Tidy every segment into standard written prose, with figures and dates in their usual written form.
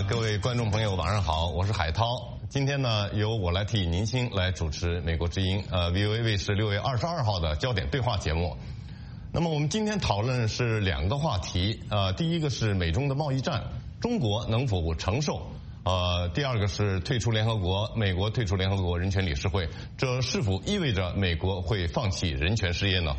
各位观众朋友，晚上好，我是海涛。今天呢，由我来替宁鑫来主持美国之音VOA 卫视6月22号的焦点对话节目。那么我们今天讨论是两个话题，第一个是美中的贸易战，中国能否承受？第二个是退出联合国，美国退出联合国人权理事会，这是否意味着美国会放弃人权事业呢？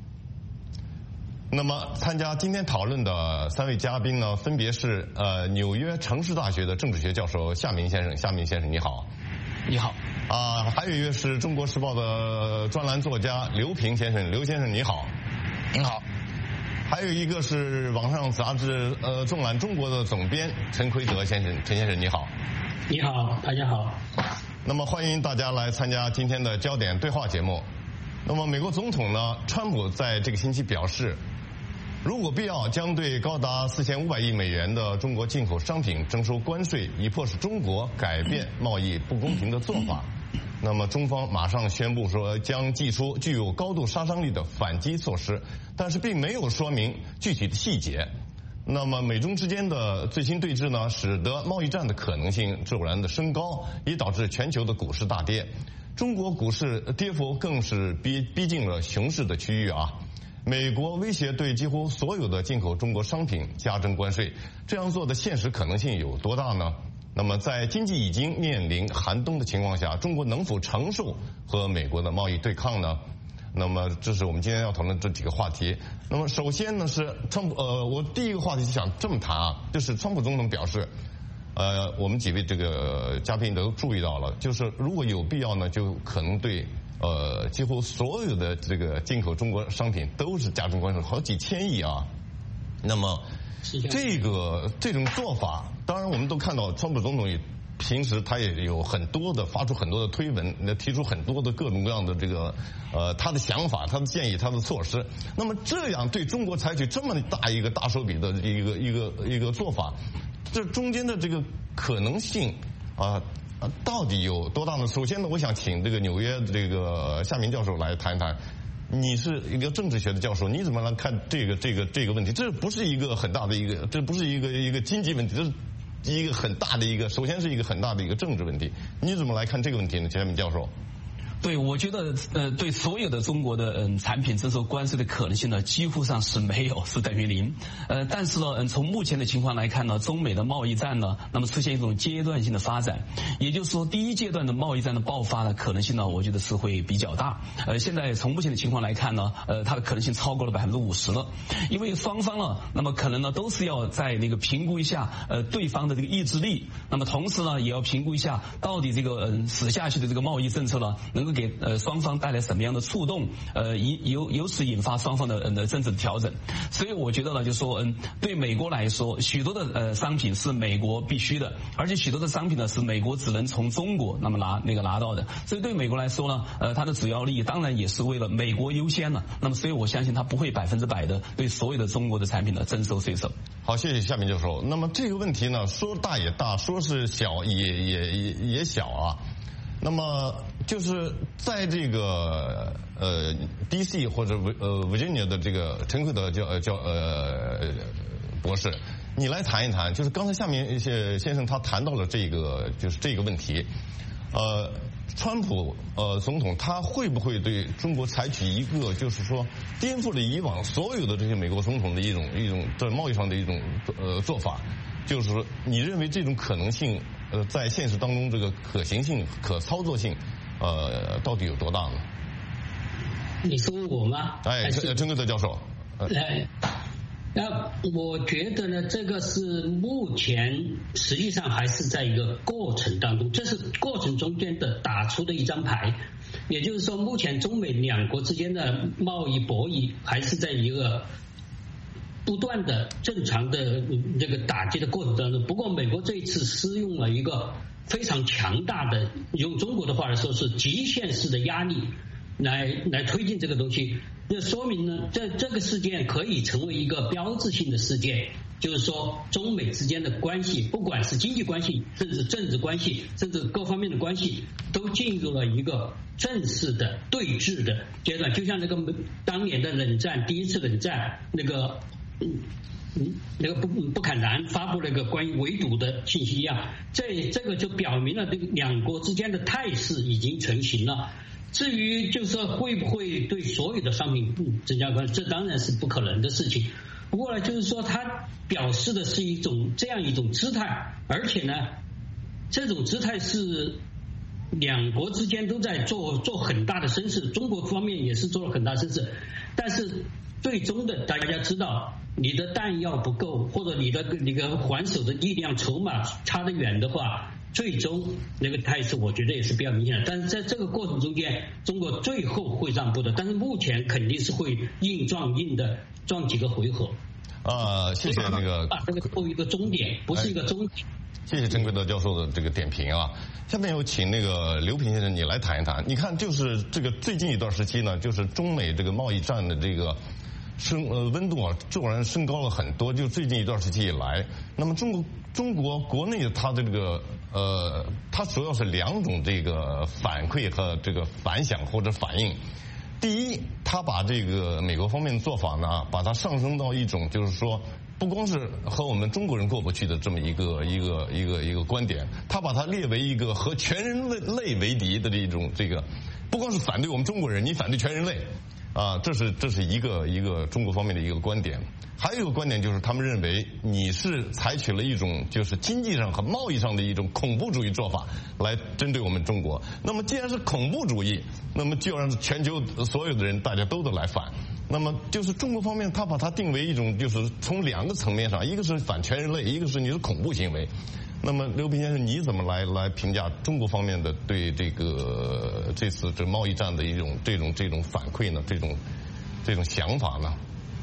那么参加今天讨论的三位嘉宾呢，分别是纽约城市大学的政治学教授夏明先生，夏明先生你好。 你好。 还有一位是中国时报的专栏作家刘平先生，刘先生你好。 您好。 还有一个是网上杂志纵览中国的总编陈奎德先生，陈先生你好。 你好，大家好。 那么欢迎大家来参加今天的焦点对话节目。那么美国总统呢，川普在这个星期表示，如果必要，将对高达4500亿美元的中国进口商品征收关税，以迫使中国改变贸易不公平的做法。那么中方马上宣布说将祭出具有高度杀伤力的反击措施，但是并没有说明具体的细节。那么美中之间的最新对峙呢，使得贸易战的可能性骤然的升高，也导致全球的股市大跌。中国股市跌幅更是逼近了熊市的区域啊。美国威胁对几乎所有的进口中国商品加征关税，这样做的现实可能性有多大呢？那么在经济已经面临寒冬的情况下，中国能否承受和美国的贸易对抗呢？那么这是我们今天要讨论这几个话题。那么首先呢是我第一个话题就想这么谈啊，就是川普总统表示，我们几位这个嘉宾都注意到了，就是如果有必要呢，就可能对几乎所有的这个进口中国商品都是加征关税，好几千亿啊。那么这种做法，当然我们都看到川普总统也平时他也有很多的发出很多的推文，提出很多的各种各样的这个他的想法、他的建议、他的措施。那么这样对中国采取这么大一个大手笔的一个做法，这中间的这个可能性到底有多大呢？首先呢，我想请这个纽约的这个夏明教授来谈一谈。你是一个政治学的教授，你怎么来看这个问题？这不是一个很大的这不是一个经济问题，这是一个很大的首先是一个很大的一个政治问题。你怎么来看这个问题呢，夏明教授？ 对，我觉得对所有的中国的产品征收关税的可能性呢，几乎上是没有，是等于零。但是呢，从目前的情况来看呢，中美的贸易战呢，那么出现一种阶段性的发展，也就是说，第一阶段的贸易战的爆发的可能性呢，我觉得是会比较大。现在从目前的情况来看呢，它的可能性超过了50%了，因为双方呢，那么可能呢都是要在那个评估一下对方的这个意志力，那么同时呢，也要评估一下到底这个死下去的这个贸易政策呢，能够给双方带来什么样的触动，由此引发双方的政治的调整。所以我觉得呢，就说对美国来说，许多的商品是美国必须的，而且许多的商品呢是美国只能从中国那么拿到的。所以对美国来说呢，它的主要利益当然也是为了美国优先了。那么所以我相信它不会100%的对所有的中国的产品呢征收税收。 好，谢谢夏明教授。那么这个问题呢，说大也大，说是小也小啊。那么就是在这个DC 或者Virginia 的这个陈奎德博士，你来谈一谈，就是刚才夏明先生他谈到了这个问题，川普总统他会不会对中国采取一个就是说颠覆了以往所有的这些美国总统的一种在贸易上的一种做法？就是说，你认为这种可能性，在现实当中这个可行性、可操作性，到底有多大呢？ 你是问我吗？ 陈奎德教授。 那我觉得呢，这个是目前实际上还是在一个过程当中，这是过程中间的打出的一张牌。也就是说，目前中美两国之间的贸易博弈还是在一个不断的正常的这个打击的过程当中。不过美国这一次施用了一个非常强大的，用中国的话来说是极限式的压力来推进这个东西。那说明呢，这个事件可以成为一个标志性的事件，就是说中美之间的关系，不管是经济关系，甚至政治关系，甚至各方面的关系，都进入了一个正式的对峙的阶段。就像那个当年的冷战，第一次冷战那个那个不坎南发布了一个关于围堵的信息一样，这个就表明了这个两国之间的态势已经成型了。至于就是说会不会对所有的商品增加关税，这当然是不可能的事情。不过呢，就是说它表示的是这样一种姿态，而且呢，这种姿态是两国之间都在做很大的声势，中国方面也是做了很大声势，但是最终的大家知道，你的弹药不够，或者你的还手的力量筹码差得远的话，最终那个态势我觉得也是比较明显的。但是在这个过程中间，中国最后会让步的，但是目前肯定是会硬撞几个回合。 谢谢那个这个作为一个终点，不是一个终点。 谢谢陈奎德教授的这个点评啊。下面有请那个刘平先生你来谈一谈。你看，就是这个最近一段时期呢，就是中美这个贸易战的这个温度啊，骤然升高了很多。就最近一段时期以来，那么中国国内它的这个它主要是两种这个反馈和这个反响或者反应。第一，他把这个美国方面的做法呢，把它上升到一种就是说，不光是和我们中国人过不去的这么一个观点，他把它列为一个和全人类为敌的这种这个，不光是反对我们中国人，你反对全人类。这是一个中国方面的一个观点。还有一个观点就是他们认为你是采取了一种就是经济上和贸易上的一种恐怖主义做法来针对我们中国。那么既然是恐怖主义，那么就让全球所有的人大家都得来反。那么就是中国方面他把它定为一种就是从两个层面上，一个是反全人类，一个是你的恐怖行为。那么刘平先生，你怎么来评价中国方面的对这次这贸易战的一种这种反馈呢？这种想法呢？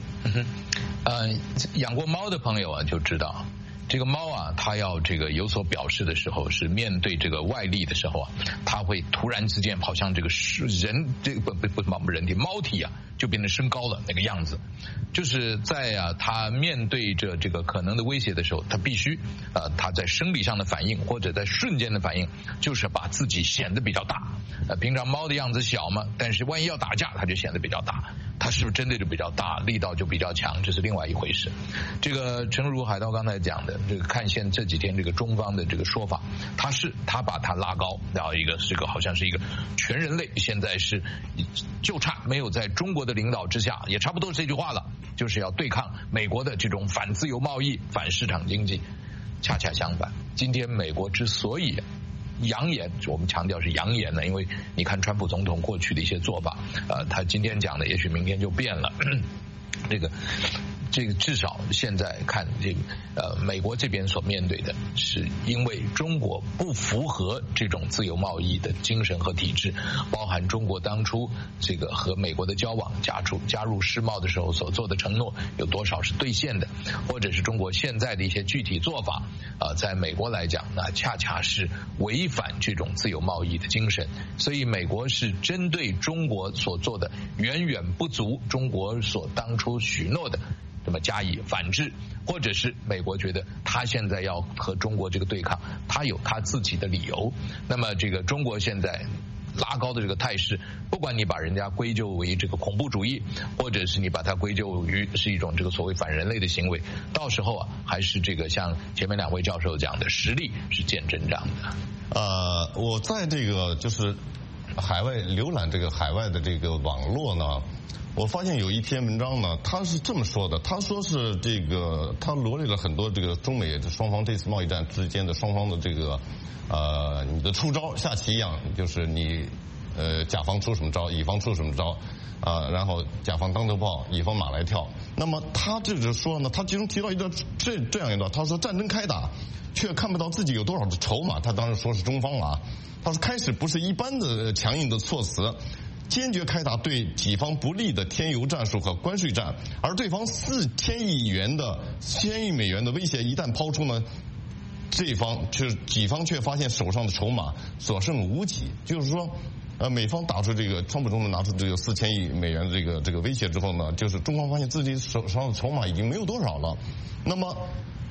养过猫的朋友啊就知道，这个猫啊，它要这个有所表示的时候，是面对这个外力的时候啊，它会突然之间好像这个人这个不人体猫体啊，就变得升高了那个样子。就是在它面对着这个可能的威胁的时候，它必须它在生理上的反应或者在瞬间的反应，就是把自己显得比较大。平常猫的样子小嘛，但是万一要打架，它就显得比较大。它是不是真的就比较大，力道就比较强，这是另外一回事。这个诚如海涛刚才讲的，这个看现这几天这个中方的这个说法，他把它拉高到一个这个好像是一个全人类，现在是就差没有在中国的领导之下，也差不多是这句话了，就是要对抗美国的这种反自由贸易、反市场经济。恰恰相反，今天美国之所以扬言，我们强调是扬言呢，因为你看川普总统过去的一些做法，他今天讲的也许明天就变了。这个至少现在看这个美国这边所面对的是因为中国不符合这种自由贸易的精神和体制，包含中国当初这个和美国的交往加入世贸的时候所做的承诺有多少是兑现的，或者是中国现在的一些具体做法在美国来讲那恰恰是违反这种自由贸易的精神。所以美国是针对中国所做的远远不足中国所当初许诺的那么加以反制，或者是美国觉得他现在要和中国这个对抗，他有他自己的理由。那么这个中国现在拉高的这个态势，不管你把人家归咎为这个恐怖主义，或者是你把它归咎于是一种这个所谓反人类的行为，到时候还是这个像前面两位教授讲的，实力是见真章的。 我在这个就是海外浏览这个海外的这个网络呢，我发现有一篇文章呢，他是这么说的，他说是这个他罗列了很多这个中美双方这次贸易战之间的双方的这个你的出招下棋一样，就是你甲方出什么招，乙方出什么招然后甲方当头炮，乙方马来跳。那么他这就说呢，他其中提到一段这样一段，他说战争开打却看不到自己有多少的筹码，他当然说是中方啊，他说开始不是一般的强硬的措辞，坚决开打对己方不利的添油战术和关税战，而对方4000亿美元的威胁一旦抛出呢，这方就是己方却发现手上的筹码所剩无几。就是说美方打出这个川普总统拿出这个4000亿美元的这个威胁之后呢，就是中方发现自己手上的筹码已经没有多少了。那么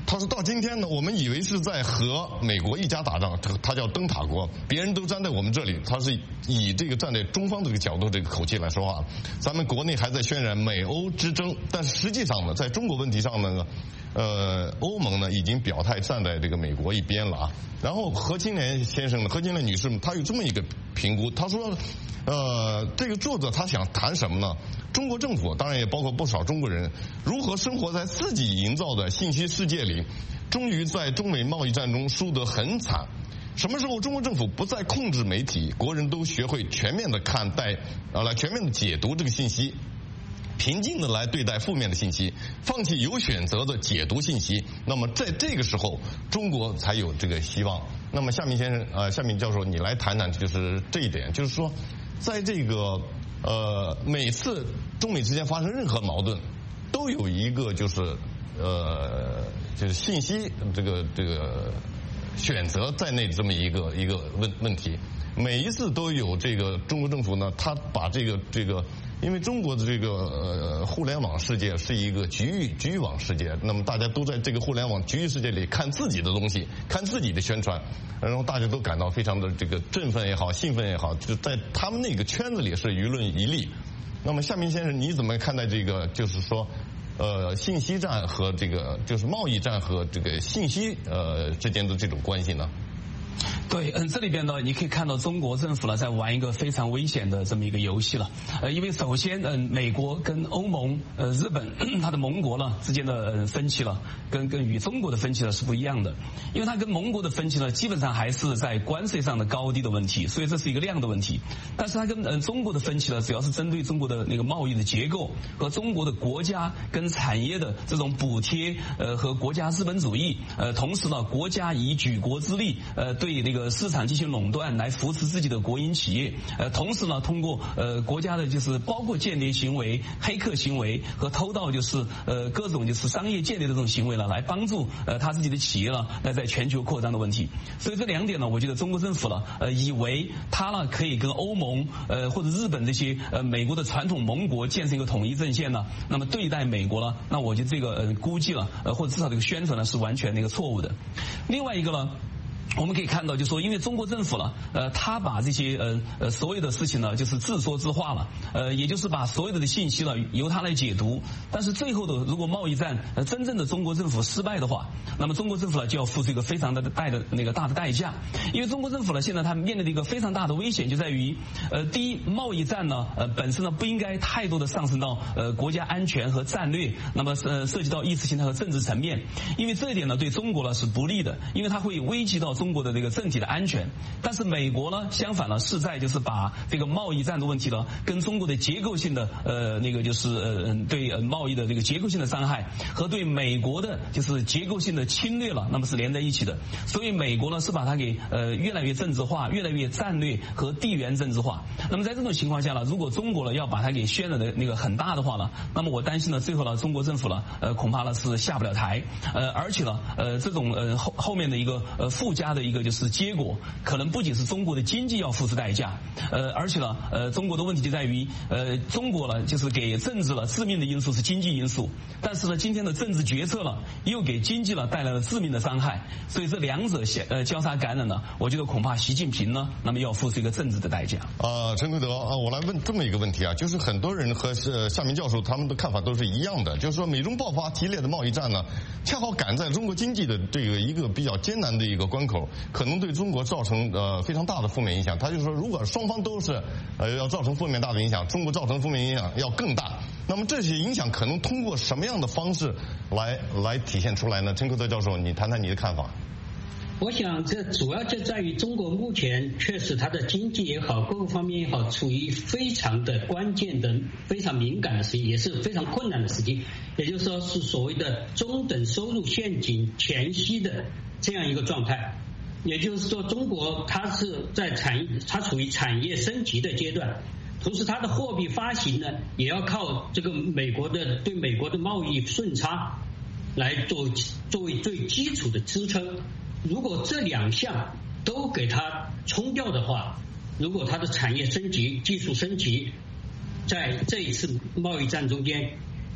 他说到今天呢，我们以为是在和美国一家打仗，他叫灯塔国，别人都站在我们这里，他是以这个站在中方这个角度这个口气来说话。咱们国内还在渲染美欧之争，但是实际上呢，在中国问题上呢，欧盟呢已经表态站在这个美国一边了啊。然后何青莲先生呢，何青莲女士她有这么一个评估，她说，这个作者他想谈什么呢？中国政府当然也包括不少中国人，如何生活在自己营造的信息世界里，终于在中美贸易战中输得很惨。什么时候中国政府不再控制媒体，国人都学会全面的看待，来全面的解读这个信息，平静的来对待负面的信息，放弃有选择的解读信息，那么在这个时候中国才有这个希望。那么夏明先生夏明教授，你来谈谈就是这一点，就是说在这个每次中美之间发生任何矛盾，都有一个就是信息这个选择在内的这么一个问题。每一次都有这个中国政府呢，他把这个，因为中国的这个互联网世界是一个局域网世界，那么大家都在这个互联网局域世界里看自己的东西，看自己的宣传，然后大家都感到非常的这个振奋也好，兴奋也好，就在他们那个圈子里是舆论一例。那么夏明先生，你怎么看待这个？就是说，信息战和这个就是贸易战和这个信息之间的这种关系呢？ 对，这里边呢，你可以看到中国政府呢在玩一个非常危险的这么一个游戏了。因为首先，美国跟欧盟、日本它的盟国呢之间的分歧了，跟与中国的分歧呢是不一样的。因为它跟盟国的分歧呢，基本上还是在关税上的高低的问题，所以这是一个量的问题。但是它跟中国的分歧呢，主要是针对中国的那个贸易的结构和中国的国家跟产业的这种补贴，和国家资本主义，同时呢，国家以举国之力，对那个市场进行垄断来扶持自己的国营企业，同时呢，通过国家的就是包括间谍行为、黑客行为和偷盗，就是各种就是商业间谍的这种行为呢，来帮助他自己的企业呢，来在全球扩张的问题。所以这两点呢，我觉得中国政府呢，以为他呢可以跟欧盟或者日本这些美国的传统盟国建成一个统一阵线呢，那么对待美国呢，那我觉得这个估计了或者至少这个宣传呢是完全那个错误的。另外一个呢，我们可以看到，就是说，因为中国政府呢，他把这些所有的事情呢，就是自说自话了，也就是把所有的信息呢由他来解读。但是最后的，如果贸易战真正的中国政府失败的话，那么中国政府呢就要付出一个非常大的代价。因为中国政府呢现在它面临的一个非常大的危险就在于，第一，贸易战呢本身呢不应该太多的上升到国家安全和战略，那么涉及到意识形态和政治层面，因为这一点呢对中国呢是不利的，因为它会危及到中国的这个政体的安全。但是美国呢，相反呢，是在就是把这个贸易战的问题呢，跟中国的结构性的那个就是对贸易的这个结构性的伤害和对美国的就是结构性的侵略了，那么是连在一起的。所以美国呢是把它给越来越政治化，越来越战略和地缘政治化。那么在这种情况下呢，如果中国呢要把它给渲染的那个很大的话呢，那么我担心呢，最后呢中国政府呢恐怕呢是下不了台，而且呢这种后面的一个附加的一个就是结果，可能不仅是中国的经济要付出代价，而且呢中国的问题就在于中国呢就是给政治了致命的因素是经济因素，但是呢今天的政治决策呢又给经济呢带来了致命的伤害，所以这两者交叉感染呢，我觉得恐怕习近平呢那么要付出一个政治的代价。 陈奎德我来问这么一个问题啊，就是很多人和夏明教授他们的看法都是一样的，就是说美中爆发激烈的贸易战呢，恰好赶在中国经济的这个一个比较艰难的一个关口，可能对中国造成非常大的负面影响。他就说，如果双方都是要造成负面大的影响，中国造成负面影响要更大。那么这些影响可能通过什么样的方式来体现出来呢？陈奎德教授，你谈谈你的看法。 我想这主要就在于中国目前确实它的经济也好，各个方面也好，处于非常的关键的、非常敏感的时期，也是非常困难的时期。也就是说，是所谓的中等收入陷阱前夕的这样一个状态。也就是说，中国它是在它处于产业升级的阶段，同时它的货币发行呢，也要靠这个对美国的贸易顺差来作为最基础的支撑。如果这两项都给它冲掉的话，如果它的产业升级、技术升级在这一次贸易战中间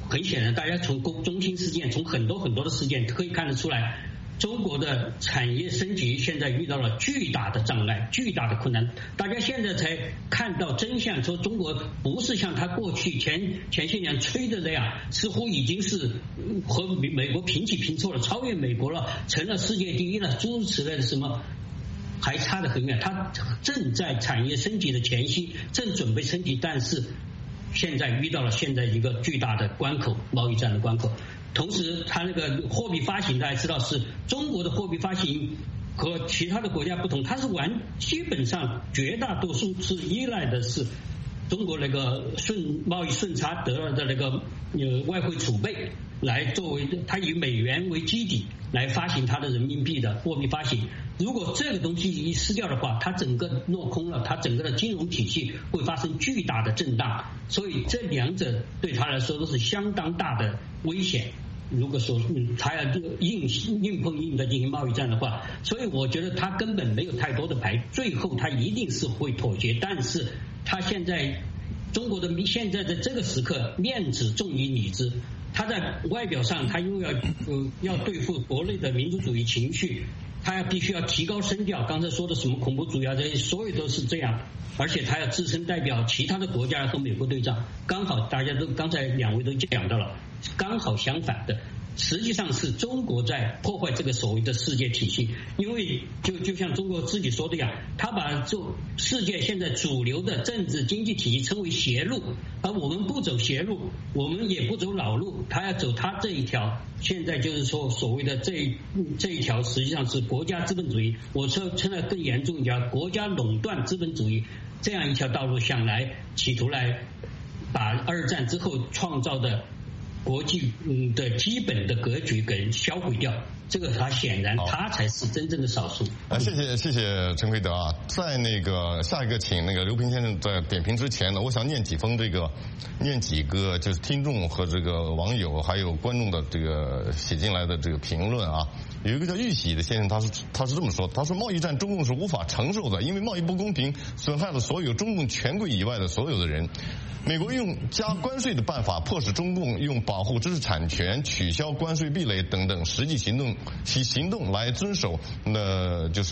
很显然，大家从中兴事件，从很多的事件可以看得出来，中国的产业升级现在遇到了巨大的障碍、巨大的困难。大家现在才看到真相，说中国不是像他过去前些年吹的那样，似乎已经是和美国平起平坐了，超越美国了，成了世界第一了，诸如此类的什么。还差得很远，它正在产业升级的前夕，正准备升级，但是现在遇到了现在一个巨大的关口，贸易战的关口。同时，它那个货币发行，大家知道是中国的货币发行和其他的国家不同，它是基本上绝大多数是依赖的是中国那个贸易顺差得来的那个外汇储备来作为，它以美元为基底来发行它的人民币的货币发行。如果这个东西一失掉的话，它整个落空了，它整个的金融体系会发生巨大的震荡，所以这两者对他来说都是相当大的危险。如果说他要硬碰硬的进行贸易战的话，所以我觉得他根本没有太多的牌，最后他一定是会妥协。但是他现在中国的现在的这个时刻，面子重于里子。他在外表上，他又要对付国内的民族主义情绪，他必须要提高声调。刚才说的什么恐怖主义啊，这些所有都是这样。而且他要自身代表其他的国家和美国对仗，刚好大家都刚才两位都讲到了，刚好相反的。实际上是中国在破坏这个所谓的世界体系，因为就像中国自己说的呀，他把世界现在主流的政治经济体系称为邪路，而我们不走邪路，我们也不走老路，他要走他这一条。现在就是说所谓的这一条实际上是国家资本主义，我称得更严重一点，国家垄断资本主义这样一条道路，想来企图来把二战之后创造的国际的基本的格局给销毁掉，这个他显然他才是真正的少数。 谢谢陈奎德啊，在那个下一个请那个刘平先生在点评之前呢，我想念几个就是听众和这个网友还有观众的这个写进来的这个评论啊。有一个叫玉喜的先生，他是这么说，他说贸易战中共是无法承受的，因为贸易不公平损害了所有中共权贵以外的所有的人。美国用加关税的办法迫使中共用保护知识产权、取消关税壁垒等等实际行动来遵守就是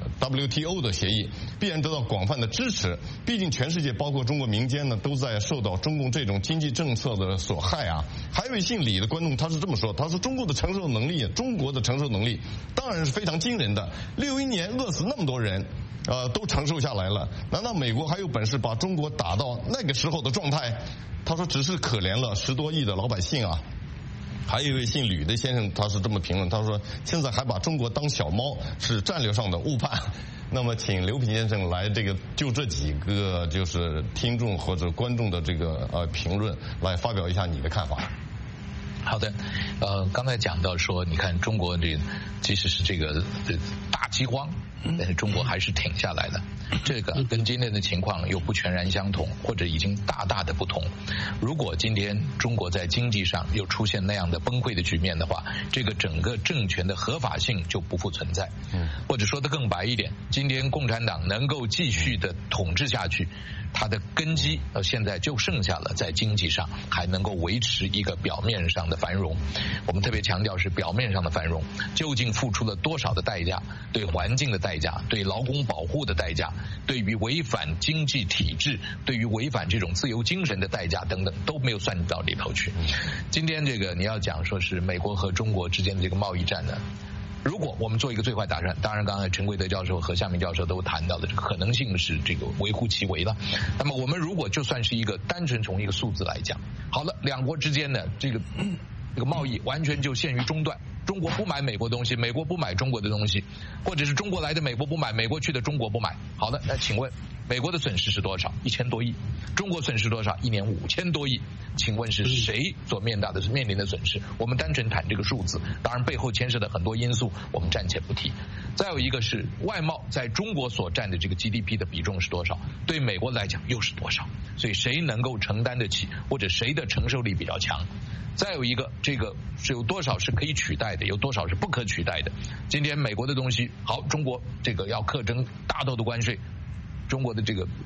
WTO 的协议，必然得到广泛的支持。毕竟全世界包括中国民间呢，都在受到中共这种经济政策的所害啊。还有一位姓李的观众他是这么说，他说中国的承受能力当然是非常惊人的，61年饿死那么多人。都承受下来了，难道美国还有本事把中国打到那个时候的状态？他说只是可怜了10多亿的老百姓啊。还有一位姓吕的先生，他是这么评论，他说现在还把中国当小猫，是战略上的误判。那么请刘平先生来就这几个就是听众或者观众的这个评论来发表一下你的看法。 好的，刚才讲到说，你看中国即使是这个大饥荒，但是中国还是挺下来的。这个跟今天的情况又不全然相同，或者已经大大的不同。如果今天中国在经济上又出现那样的崩溃的局面的话，这个整个政权的合法性就不复存在。或者说得更白一点，今天共产党能够继续的统治下去，它的根基现在就剩下了在经济上还能够维持一个表面上的繁荣。我们特别强调是表面上的繁荣，究竟付出了多少的代价，对环境的代价，对劳工保护的代价，对于违反经济体制，对于违反这种自由精神的代价等等，都没有算到里头去。今天这个你要讲说是美国和中国之间的这个贸易战呢，如果我们做一个最坏打算，当然刚才陈奎德教授和夏明教授都谈到的这个可能性是这个微乎其微了。那么我们如果就算是一个单纯从一个数字来讲，好了，两国之间的这个贸易完全就限于中断，中国不买美国东西，美国不买中国的东西，或者是中国来的美国不买，美国去的中国不买。好的，那请问美国的损失是多少？1000多亿。中国损失多少？1年5000多亿。请问是谁所面临的损失？我们单纯谈这个数字，当然背后牵涉的很多因素我们暂且不提。再有一个是外贸在中国所占的这个 GDP 的比重是多少，对美国来讲又是多少，所以谁能够承担得起，或者谁的承受力比较强。再有一个，这个是有多少是可以取代的，有多少是不可取代的。今天美国的东西好，中国这个要课征大头的关税，中国的这个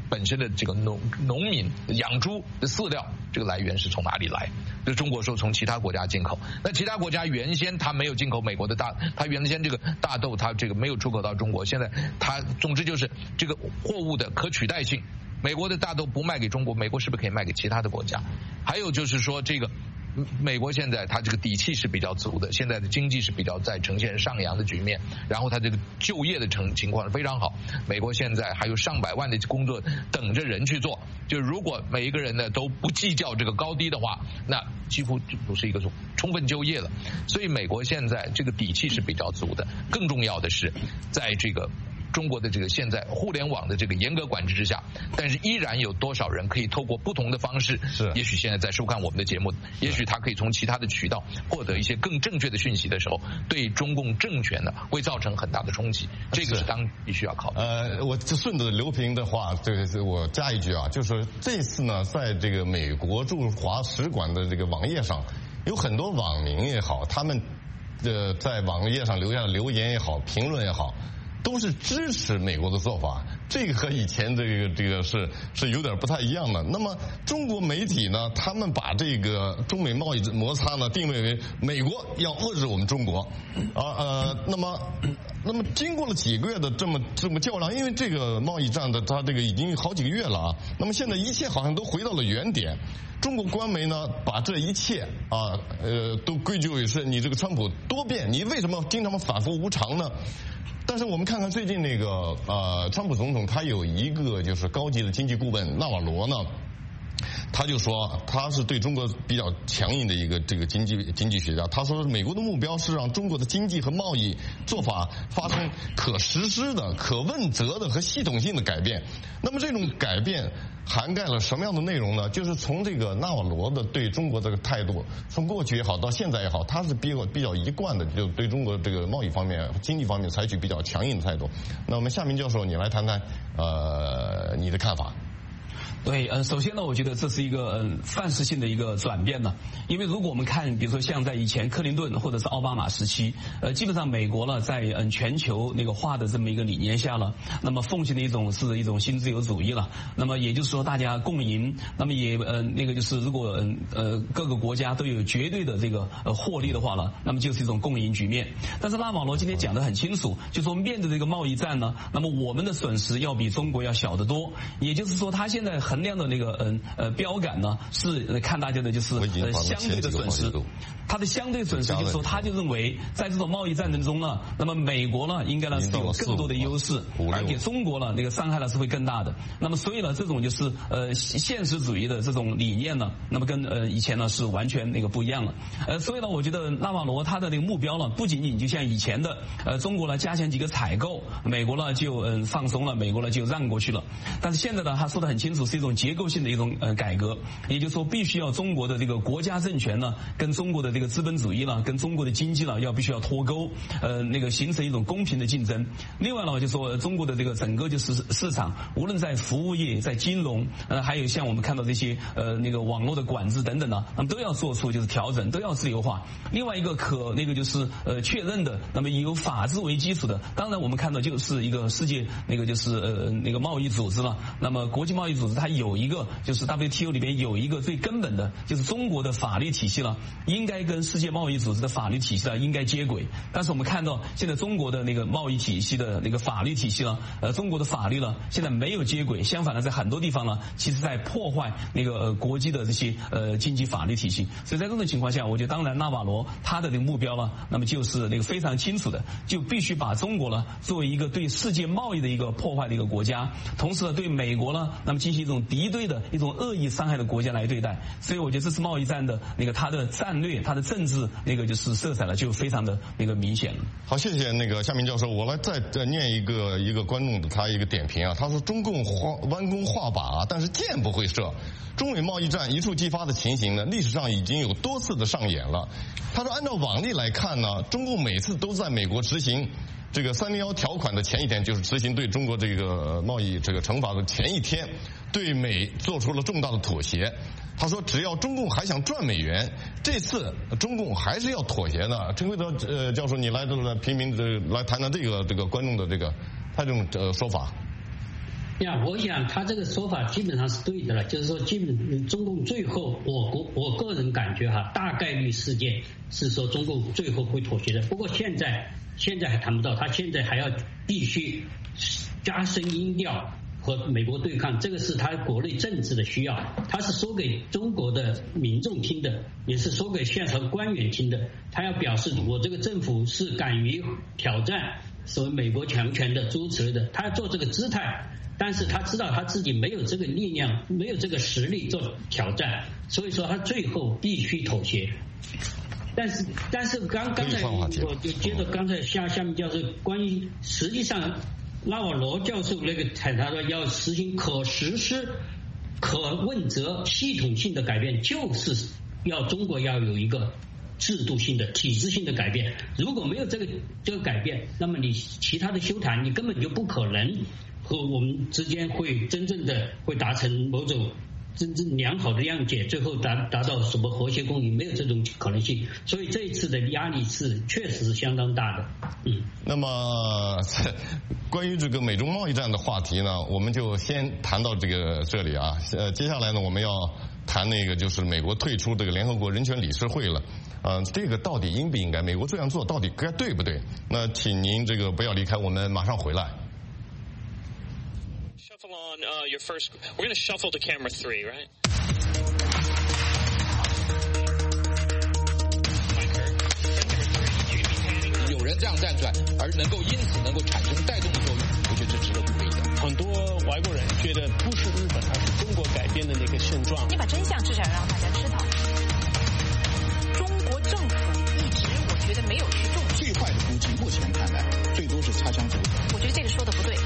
本身的这个农民养猪的饲料这个来源是从哪里来？就中国说从其他国家进口，那其他国家原先它没有进口美国的它原先这个大豆它这个没有出口到中国，现在它总之就是这个货物的可取代性。美国的大豆不卖给中国，美国是不是可以卖给其他的国家？还有就是说这个。美国现在它这个底气是比较足的，现在的经济是比较在呈现上扬的局面，然后它这个就业的情况非常好。美国现在还有上百万的工作等着人去做，就如果每一个人呢都不计较这个高低的话，那几乎就不是一个充分就业了。所以美国现在这个底气是比较足的。更重要的是，在这个中国的这个现在互联网的这个严格管制之下，但是依然有多少人可以透过不同的方式，也许现在在收看我们的节目，也许他可以从其他的渠道获得一些更正确的讯息的时候，对中共政权呢会造成很大的冲击，这个是必须要考虑。 我就顺着刘平的话，我加一句啊，就是这次呢，在这个美国驻华使馆的这个网页上，有很多网民也好，他们在网页上留下的留言也好，评论也好。都是支持美国的做法，这个和以前这个是有点不太一样的。那么中国媒体呢，他们把这个中美贸易摩擦呢定位为美国要遏制我们中国，那么经过了几个月的这么较量，因为这个贸易战的它这个已经好几个月了啊，那么现在一切好像都回到了原点。中国官媒呢，把这一切都归咎于是你这个川普多变，你为什么经常反复无常呢？但是我们看看最近那个川普总统他有一个就是高级的经济顾问纳瓦罗呢，他就说他是对中国比较强硬的一个这个经济学家。他说美国的目标是让中国的经济和贸易做法发生可实施的、可问责的和系统性的改变。那么这种改变涵盖了什么样的内容呢？就是从这个纳瓦罗的对中国这个态度，从过去也好到现在也好，他是比较一贯的，就对中国这个贸易方面、经济方面采取比较强硬的态度。那我们夏明教授，你来谈谈你的看法。 对，首先呢，我觉得这是一个范式性的一个转变呢。因为如果我们看，比如说像在以前克林顿或者是奥巴马时期，基本上美国呢在全球那个化的这么一个理念下呢，那么奉行的是一种新自由主义了。那么也就是说大家共赢，那么也那个就是如果各个国家都有绝对的这个获利的话呢，那么就是一种共赢局面。但是纳瓦罗今天讲得很清楚，就说面对这个贸易战呢，那么我们的损失要比中国要小得多。也就是说他现在衡量的那个标杆呢，是看大家的就是相对的损失。它的相对损失就是说，他就认为在这种贸易战争中呢，那么美国呢应该呢是有更多的优势，而且中国呢那个伤害呢是会更大的。那么所以呢，这种就是现实主义的这种理念呢，那么跟以前呢是完全那个不一样了。所以呢，我觉得纳瓦罗他的那个目标呢，不仅仅就像以前的中国呢加强几个采购，美国呢就放松了，美国呢就让过去了。但是现在呢，他说得很清楚，是一种结构性的一种改革，也就是说必须要中国的这个国家政权呢，跟中国的这个资本主义呢，跟中国的经济呢，必须要脱钩，那个形成一种公平的竞争。另外呢，就说中国的这个整个就是市场，无论在服务业、在金融，还有像我们看到这些那个网络的管制等等呢，那么都要做出就是调整，都要自由化。另外一个那个就是确认的，那么以有法治为基础的，当然我们看到就是一个世界那个就是那个贸易组织了。那么国际贸易组织它有一个就是 WTO 里边有一个最根本的，就是中国的法律体系了，应该跟世界贸易组织的法律体系呢应该接轨。但是我们看到现在中国的那个贸易体系的那个法律体系呢，中国的法律呢现在没有接轨，相反呢在很多地方呢，其实在破坏那个国际的这些经济法律体系。所以在这种情况下，我觉得当然纳瓦罗他的那个目标呢，那么就是那个非常清楚的，就必须把中国呢作为一个对世界贸易的一个破坏的一个国家，同时呢对美国呢那么进行一种敌对的一种恶意伤害的国家来对待。所以我觉得这次贸易战的那个它的战略、它的政治那个就是色彩呢就非常的那个明显了。 好，谢谢那个夏明教授。我来再念一个观众的他一个点评啊，他说中共弯弓画靶，但是箭不会射。中美贸易战一触即发的情形呢，历史上已经有多次的上演了。他说按照往例来看呢，中共每次都在美国执行这个301条款的前一天，就是执行对中国这个贸易这个惩罚的前一天，对美做出了重大的妥协。他说只要中共还想赚美元，这次中共还是要妥协的。陈奎德教授，你来评评来谈谈这个观众的这个他这种说法。 呀，我想他这个说法基本上是对的了，就是说，中共最后，我个人感觉大概率事件是说中共最后会妥协的。不过现在还谈不到，他现在还要必须加深音调和美国对抗，这个是他国内政治的需要，他是说给中国的民众听的，也是说给现场官员听的。他要表示我这个政府是敢于挑战所谓美国强权的诸如此类的，他要做这个姿态。但是他知道他自己没有这个力量，没有这个实力做挑战，所以说他最后必须妥协。但是刚才我就接着刚才下面就是关于实际上拉瓦罗教授那个他说要实行可实施、可问责、系统性的改变，就是要中国要有一个制度性的、体制性的改变。如果没有这个改变，那么你其他的修谈你根本就不可能和我们之间会真正的会达成某种真正良好的谅解，最后达到什么和谐共赢，没有这种可能性。所以这一次的压力是确实是相当大的。 那么关于这个美中贸易战的话题呢，我们就先谈到这里啊。接下来呢，我们要谈那个就是美国退出这个联合国人权理事会了。这个到底应不应该？美国这样做到底该对不对？那请您不要离开，我们马上回来。 Shuffle on your first. We're going to shuffle to camera 3, right? 有人这样站出来，而因此能够产生带动的作用，我觉得这值得鼓励的。 很多外国人觉得不是日本，而是中国改变的那个现状。 你把真相至少让大家知道。中国政府一直我觉得没有去重视。 最坏的估计，目前看来最多是擦枪走火。 我觉得这个说的不对。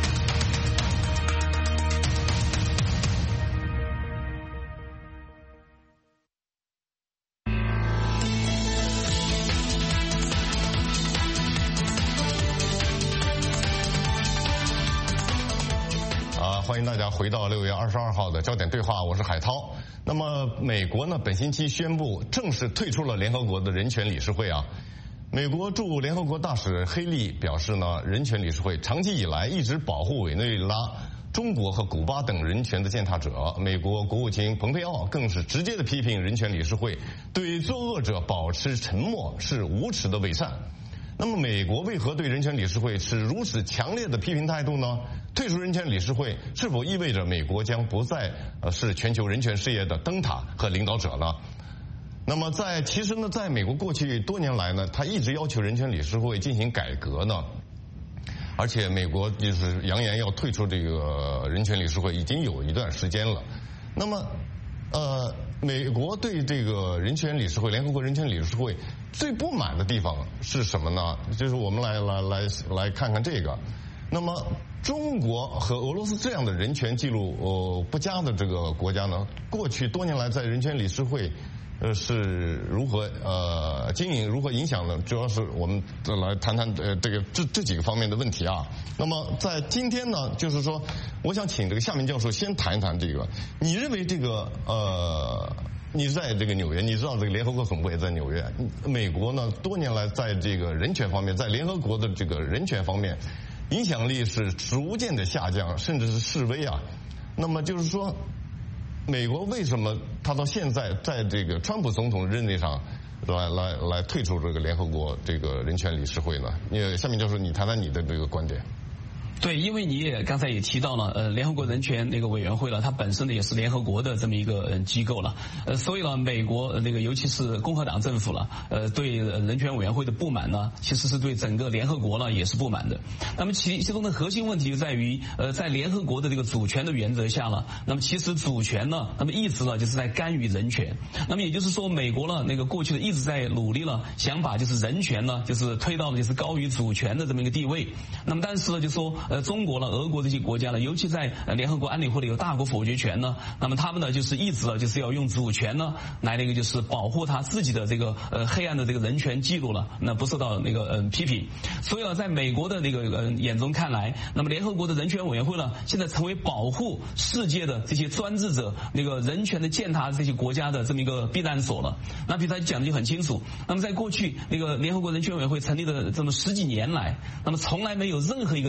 欢迎大家回到6月22号的焦点对话，我是海涛。那么美国呢，本星期宣布正式退出了联合国的人权理事会啊。美国驻联合国大使黑利表示呢，人权理事会长期以来一直保护委内瑞拉、中国和古巴等人权的践踏者。美国国务卿蓬佩奥更是直接的批评人权理事会对作恶者保持沉默是无耻的伪善。那么美国为何对人权理事会持如此强烈的批评态度呢？退出人权理事会是否意味着美国将不再是全球人权事业的灯塔和领导者呢？那么其实呢，在美国过去多年来呢，他一直要求人权理事会进行改革呢，而且美国就是扬言要退出这个人权理事会已经有一段时间了。那么美国对这个人权理事会、联合国人权理事会最不满的地方是什么呢？就是我们来看看这个。那么中国和俄罗斯这样的人权记录不佳的这个国家呢，过去多年来在人权理事会是如何经营、如何影响的？主要是我们来谈谈这几个方面的问题啊。那么在今天呢，就是说，我想请这个夏明教授先谈一谈这个。你认为这个你在这个纽约，你知道这个联合国总部也在纽约。美国呢，多年来在这个人权方面，在联合国的这个人权方面，影响力是逐渐的下降，甚至是式微啊。那么就是说，美国为什么他到现在在这个川普总统任内上来退出这个联合国这个人权理事会呢？夏明教授，你谈谈你的这个观点。 对，因为你也刚才也提到了，联合国人权那个委员会了，它本身呢也是联合国的这么一个机构了，所以呢，美国那个尤其是共和党政府了，对人权委员会的不满呢，其实是对整个联合国呢也是不满的。那么其中的核心问题就在于，在联合国的这个主权的原则下呢，那么其实主权呢，那么一直呢就是在干预人权。那么也就是说，美国呢那个过去的一直在努力了，想把就是人权呢就是推到就是高于主权的这么一个地位。那么但是呢，就说中国呢、俄国这些国家呢，尤其在联合国安理会里有大国否决权呢，那么他们呢就是一直呢就是要用主权呢来那个就是保护他自己的这个黑暗的这个人权记录了，那不受到那个批评。所以呢，在美国的那个眼中看来，那么联合国的人权委员会呢，现在成为保护世界的这些专制者那个人权的践踏这些国家的这么一个避难所了。那比如他讲的就很清楚，那么在过去那个联合国人权委员会成立的这么10几年来，那么从来没有任何一个提议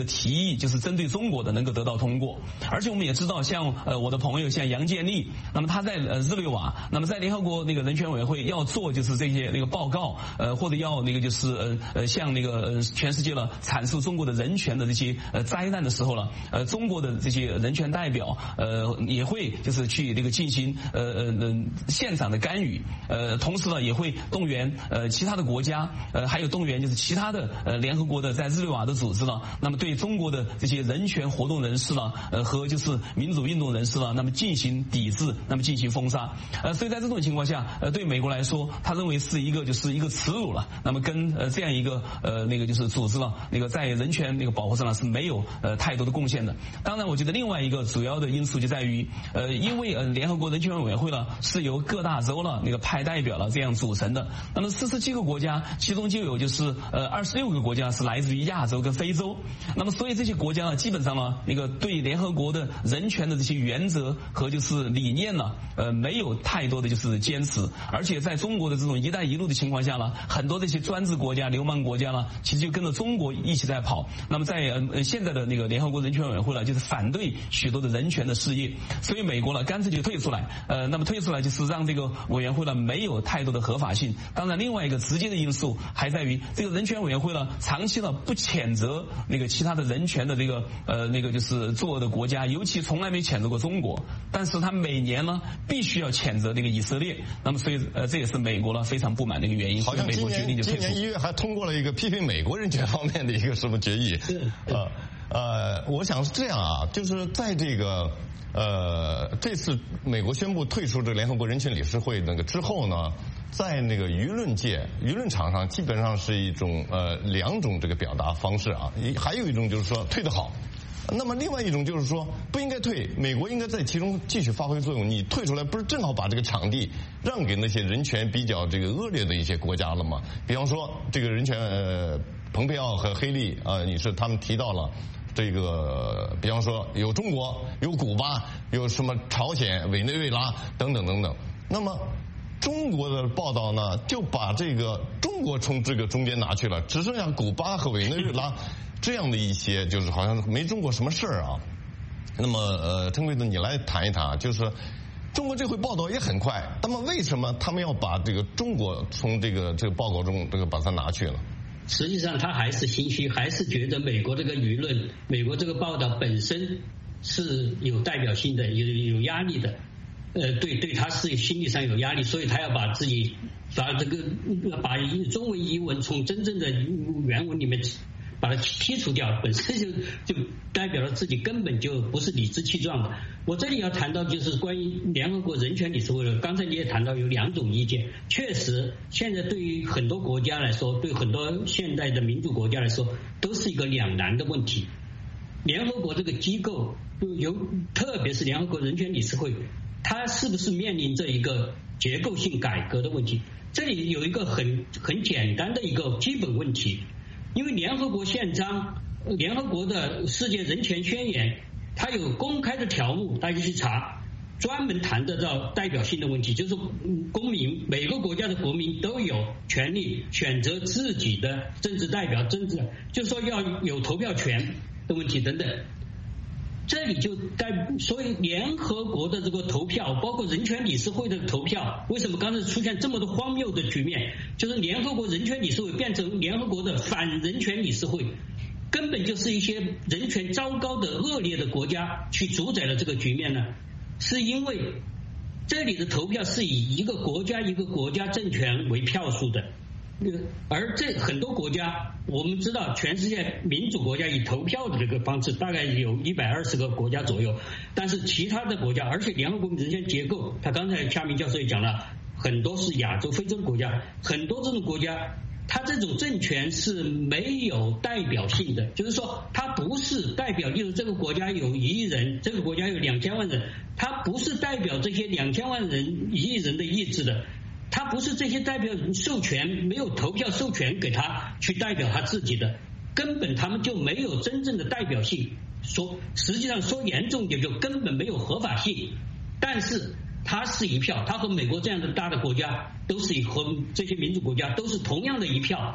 议，就是针对中国的能够得到通过。而且我们也知道，像我的朋友像杨建立，那么他在日内瓦，那么在联合国那个人权委员会要做就是这些那个报告，或者要那个就是向那个全世界了阐述中国的人权的这些灾难的时候了，中国的这些人权代表也会就是去那个进行现场的干预，同时呢也会动员其他的国家，还有动员就是其他的联合国的在日内瓦的组织了，那么对中国的这些人权活动人士了和就是民主运动人士了，那么进行抵制，那么进行封杀。所以在这种情况下，对美国来说，他认为是一个就是一个耻辱了。那么跟这样一个那个就是组织了，那个在人权那个保护上呢是没有太多的贡献的。当然，我觉得另外一个主要的因素就在于因为联合国人权委员会呢是由各大洲了那个派代表了这样组成的。那么47个国家，其中就有就是26个国家是来自于亚洲跟非洲。那么所以这些国家呢，基本上呢那个对联合国的人权的这些原则和就是理念呢没有太多的就是坚持。而且在中国的这种一带一路的情况下呢，很多这些专制国家、流氓国家呢，其实就跟着中国一起在跑。那么在现在的那个联合国人权委员会呢，就是反对许多的人权的事业，所以美国呢干脆就退出来。那么退出来就是让这个委员会呢没有太多的合法性。当然，另外一个直接的因素还在于这个人权委员会呢长期呢不谴责那个其他的人权的这个那个就是作恶的国家，尤其从来没谴责过中国，但是他每年呢必须要谴责那个以色列。那么所以这也是美国呢非常不满的一个原因。 好像美国决定就退出。 今年1月还通过了一个批评美国人权方面的一个什么决议。我想是这样啊，就是在这个这次美国宣布退出这联合国人权理事会那个之后呢，在那个舆论界、舆论场上，基本上是一种两种这个表达方式啊，还有一种就是说退得好。那么另外一种就是说不应该退，美国应该在其中继续发挥作用。你退出来不是正好把这个场地让给那些人权比较这个恶劣的一些国家了吗？比方说这个人权蓬佩奥和黑利女士他们提到了这个，比方说有中国、有古巴、有什么朝鲜、委内瑞拉等等等等。那么中国的报道呢，就把这个中国从这个中间拿去了，只剩下古巴和委内瑞拉这样的一些，就是好像没中国什么事儿啊。那么陈贵子，你来谈一谈，就是中国这回报道也很快，那么为什么他们要把这个中国从这个报告中这个把它拿去了？ 实际上他还是心虚，还是觉得美国这个舆论、美国这个报道本身是有代表性的、有压力的。对他是心理上有压力，所以他要把自己把中文译文从真正的原文里面把它剔除掉，本身就代表了自己根本就不是理直气壮的。我这里要谈到就是关于联合国人权理事会的，刚才你也谈到有两种意见，确实现在对于很多国家来说，对很多现代的民主国家来说，都是一个两难的问题。联合国这个机构特别是联合国人权理事会，它是不是面临着一个结构性改革的问题？这里有一个很简单的一个基本问题，因为联合国宪章、联合国的世界人权宣言，它有公开的条目，大家去查，专门谈得到代表性的问题，就是公民，每个国家的国民都有权利选择自己的政治代表，就是说要有投票权的问题等等。这里就所以联合国的这个投票，包括人权理事会的投票，为什么刚才出现这么多荒谬的局面？就是联合国人权理事会变成联合国的反人权理事会，根本就是一些人权糟糕的恶劣的国家去主宰了这个局面呢？是因为这里的投票是以一个国家政权为票数的。而这很多国家，我们知道全世界民主国家以投票的这个方式大概有120个国家左右，但是其他的国家，而且联合国人权结构，他刚才夏明教授也讲了，很多是亚洲、非洲的国家，很多这种国家，它这种政权是没有代表性的，就是说它不是代表，就是这个国家有1亿人，这个国家有2000万人，它不是代表这些2000万人、1亿人的意志的。他不是这些代表授权，没有投票授权给他去代表他自己的，根本他们就没有真正的代表性。实际上说严重点，就根本没有合法性。但是他是一票，他和美国这样的大的国家都是和这些民主国家都是同样的一票，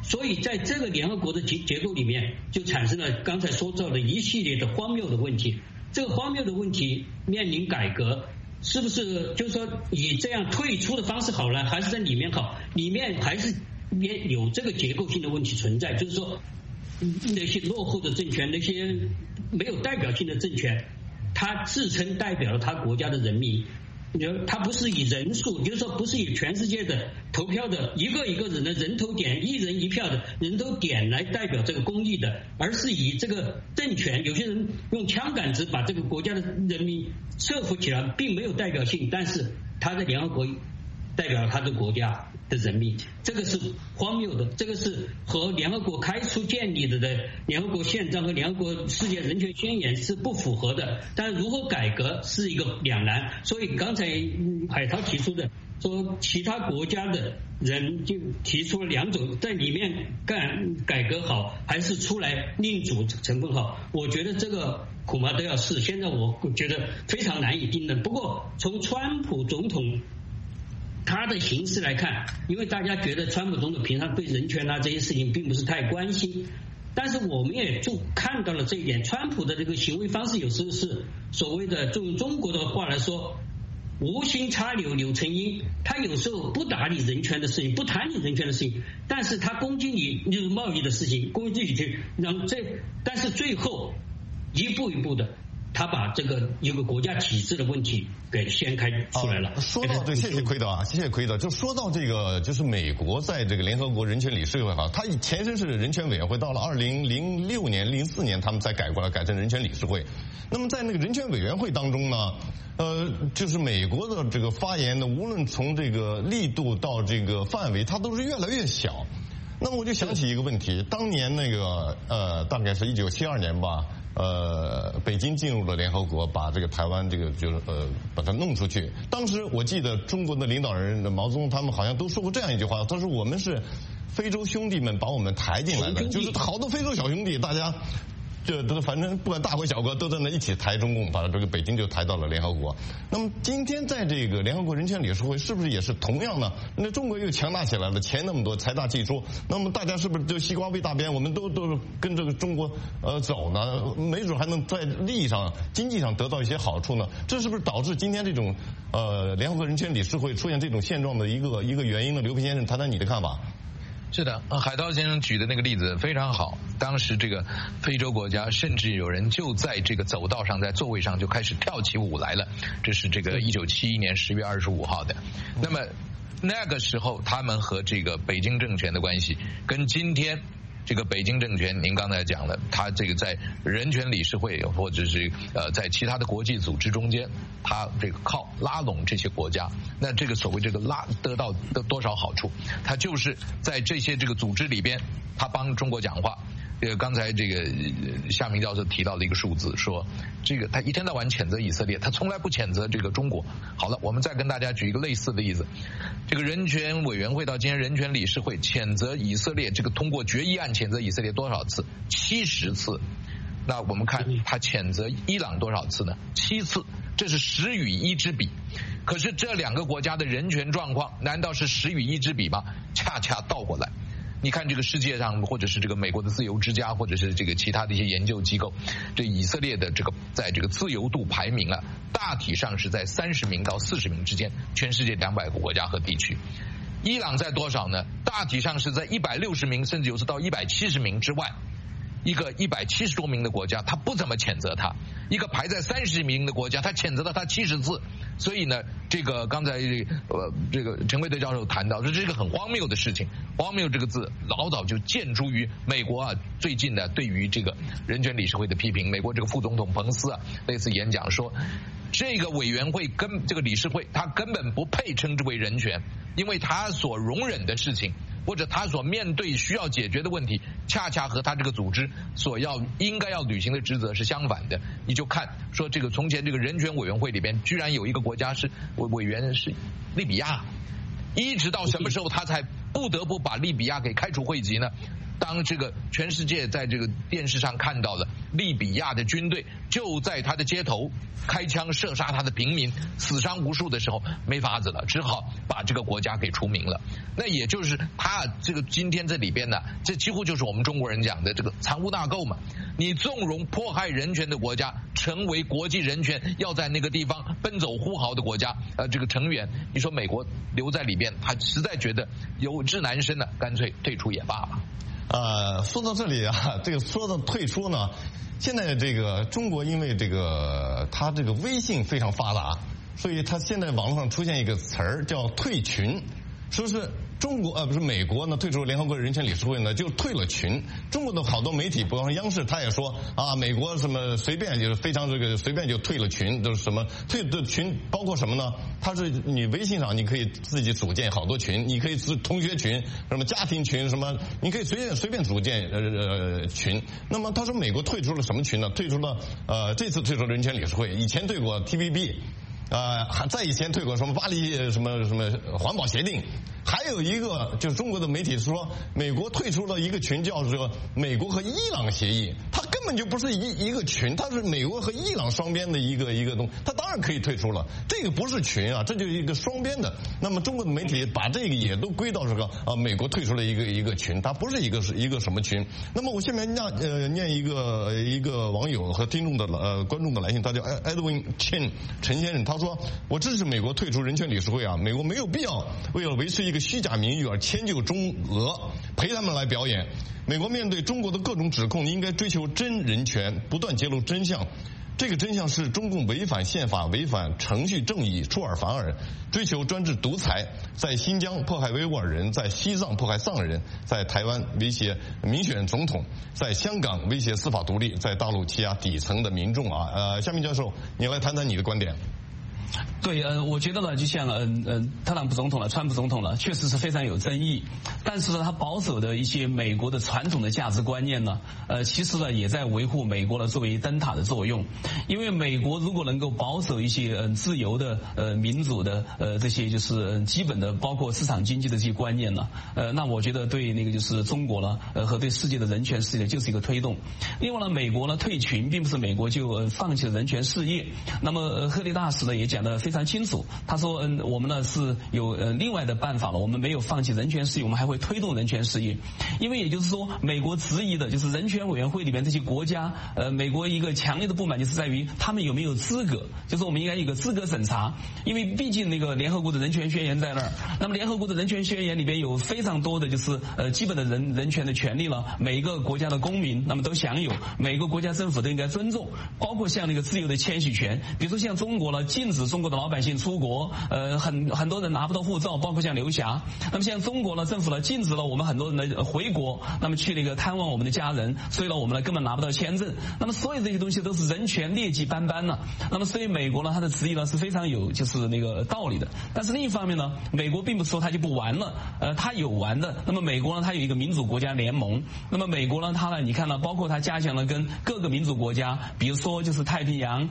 所以在这个联合国的结构里面，就产生了刚才说到的一系列的荒谬的问题。这个荒谬的问题面临改革，是不是就是说以这样退出的方式好呢，还是在里面好？里面还是有这个结构性的问题存在，就是说那些落后的政权，那些没有代表性的政权，他自称代表了他国家的人民。他不是以人数，就是说不是以全世界的投票的一个一个人的人头点，一人一票的人头点来代表这个公益的，而是以这个政权，有些人用枪杆子把这个国家的人民设伏起来，并没有代表性，但是他在联合国代表了他的国家的人民，这个是荒谬的，这个是和联合国开初建立的联合国宪章和联合国世界人权宣言是不符合的。但如何改革是一个两难，所以刚才海涛提出的说其他国家的人就提出了两种，在里面改革好，还是出来另组成分好？我觉得这个恐怕都要试，现在我觉得非常难以定论。不过从川普总统他的形式来看，因为大家觉得川普总统平常对人权这些事情并不是太关心，但是我们也就看到了这一点，川普的这个行为方式有时候是所谓的用中国的话来说无心插柳柳成荫，他有时候不打理人权的事情，不谈你人权的事情，但是他攻击你就是贸易的事情，攻击你去让但是最后一步一步的他把这个一个国家体制的问题给掀开出来了。 说到这，谢谢奎德啊，谢谢奎德。就说到这个，就是美国在这个联合国人权理事会哈，它前身是人权委员会，到了2006年、04年他们才改过来，改成人权理事会。那么在那个人权委员会当中呢，就是美国的这个发言呢，无论从这个力度到这个范围，它都是越来越小。那么我就想起一个问题，当年那个大概是1972年吧。北京进入了联合国，把这个台湾这个就是把它弄出去。当时我记得中国的领导人毛泽东他们好像都说过这样一句话，他说我们是非洲兄弟们把我们抬进来的，就是好多非洲小兄弟，大家这都反正不管大国小国都在那一起抬中共，把这个北京就抬到了联合国。那么今天在这个联合国人权理事会是不是也是同样呢？那中国又强大起来了，钱那么多，财大气粗，那么大家是不是就西瓜喂大边？我们都是跟这个中国走呢？没准还能在利益上、经济上得到一些好处呢？这是不是导致今天这种联合国人权理事会出现这种现状的一个原因呢？刘平先生，谈谈你的看法。 是的，海涛先生举的那个例子非常好。当时这个非洲国家甚至有人就在这个走道上，在座位上就开始跳起舞来了。这是这个1971年10月25号的。那么那个时候他们和这个北京政权的关系，跟今天这个北京政权，您刚才讲了，他这个在人权理事会或者是在其他的国际组织中间，他这个靠拉拢这些国家，那这个所谓这个得到多少好处？他就是在这些这个组织里边，他帮中国讲话。刚才这个夏明教授提到的一个数字，说这个他一天到晚谴责以色列，他从来不谴责这个中国。好了，我们再跟大家举一个类似的例子，这个人权委员会到今天人权理事会谴责以色列，这个通过决议案谴责以色列多少次？70次。那我们看他谴责伊朗多少次呢？7次，这是10与1之比。可是这两个国家的人权状况难道是10与1之比吗？恰恰倒过来。你看这个世界上，或者是这个美国的自由之家，或者是这个其他的一些研究机构，这以色列的这个在这个自由度排名啊，大体上是在30名到40名之间，全世界200个国家和地区。伊朗在多少呢？大体上是在160名，甚至有时到170名之外。一个170多名的国家，他不怎么谴责他；一个排在30名的国家，他谴责了他70次。所以呢，这个刚才这个陈奎德教授谈到，这是一个很荒谬的事情。荒谬这个字老早就见诸于美国啊，最近的对于这个人权理事会的批评。美国这个副总统彭斯啊，类似演讲说，这个委员会跟这个理事会，他根本不配称之为人权，因为他所容忍的事情，或者他所面对需要解决的问题，恰恰和他这个组织所应该要履行的职责是相反的。你就看说这个从前这个人权委员会里边，居然有一个国家是委员是利比亚，一直到什么时候他才不得不把利比亚给开除会籍呢？ 当这个全世界在这个电视上看到了利比亚的军队就在他的街头开枪射杀他的平民，死伤无数的时候，没法子了，只好把这个国家给除名了。那也就是他这个今天这里边呢，这几乎就是我们中国人讲的这个藏污纳垢嘛。你纵容迫害人权的国家成为国际人权要在那个地方奔走呼号的国家这个成员，你说美国留在里边，他实在觉得有志难伸呢，干脆退出也罢了。 说到这里啊，这个说到退出呢，现在这个中国因为这个它这个微信非常发达，所以它现在网络上出现一个词儿叫退群，说是中国不是美国呢退出联合国人权理事会呢就退了群。中国的好多媒体，比方说央视，他也说啊，美国什么随便就是非常这个随便就退了群，就是什么退的群包括什么呢？它是你微信上你可以自己组建好多群，你可以同学群、什么家庭群什么，你可以随便组建群。那么他说美国退出了什么群呢？退出了这次退出了人权理事会，以前退过 TPP。在以前退过什么巴黎什么环保协定，还有一个就是中国的媒体说美国退出了一个群，叫做美国和伊朗协议，它根本就不是一个群，它是美国和伊朗双边的一个东西，它当然可以退出了，这个不是群啊，这就是一个双边的。那么中国的媒体把这个也都归到这个美国退出了一个群，它不是一个什么群。那么我下面念一个网友和听众的观众的来信，他叫 Edwin Chen 陈先生，他说我支持美国退出人权理事会啊，美国没有必要为了维持一个虚假名誉而迁就中俄，陪他们来表演。美国面对中国的各种指控，应该追求真人权，不断揭露真相。这个真相是中共违反宪法、违反程序正义、出尔反尔，追求专制独裁，在新疆迫害维吾尔人，在西藏迫害藏人，在台湾威胁民选总统，在香港威胁司法独立，在大陆欺压底层的民众啊。夏明教授，你来谈谈你的观点。 对，我觉得呢，就像特朗普总统了、川普总统了，确实是非常有争议。但是呢，他保守的一些美国的传统的价值观念呢，其实呢也在维护美国的作为灯塔的作用。因为美国如果能够保守一些自由的民主的这些就是基本的包括市场经济的这些观念呢，那我觉得对那个就是中国呢和对世界的人权事业就是一个推动。另外呢，美国呢退群并不是美国就放弃了人权事业。那么赫利大使呢也讲得非常清楚，他说我们呢是有另外的办法了，我们没有放弃人权事业，我们还会推动人权事业。因为也就是说，美国质疑的就是人权委员会里面这些国家，美国一个强烈的不满就是在于他们有没有资格，就是我们应该有一个资格审查。因为毕竟那个联合国的人权宣言在那儿，那么联合国的人权宣言里边有非常多的就是基本的人权的权利了，每一个国家的公民那么都享有，每个国家政府都应该尊重，包括像那个自由的迁徙权，比如说像中国呢禁止中国的老百姓出国，很多人拿不到护照，包括像刘霞。那么像中国呢，政府呢禁止了我们很多人的回国，那么去那个探望我们的家人，所以呢我们呢根本拿不到签证。那么所有这些东西都是人权劣迹斑斑呢。那么所以美国呢，它的质疑呢是非常有就是那个道理的。但是另一方面呢，美国并不是说它就不玩了，它有玩的。那么美国呢，它有一个民主国家联盟。那么美国呢，它呢，你看呢，包括它加强了跟各个民主国家，比如说就是太平洋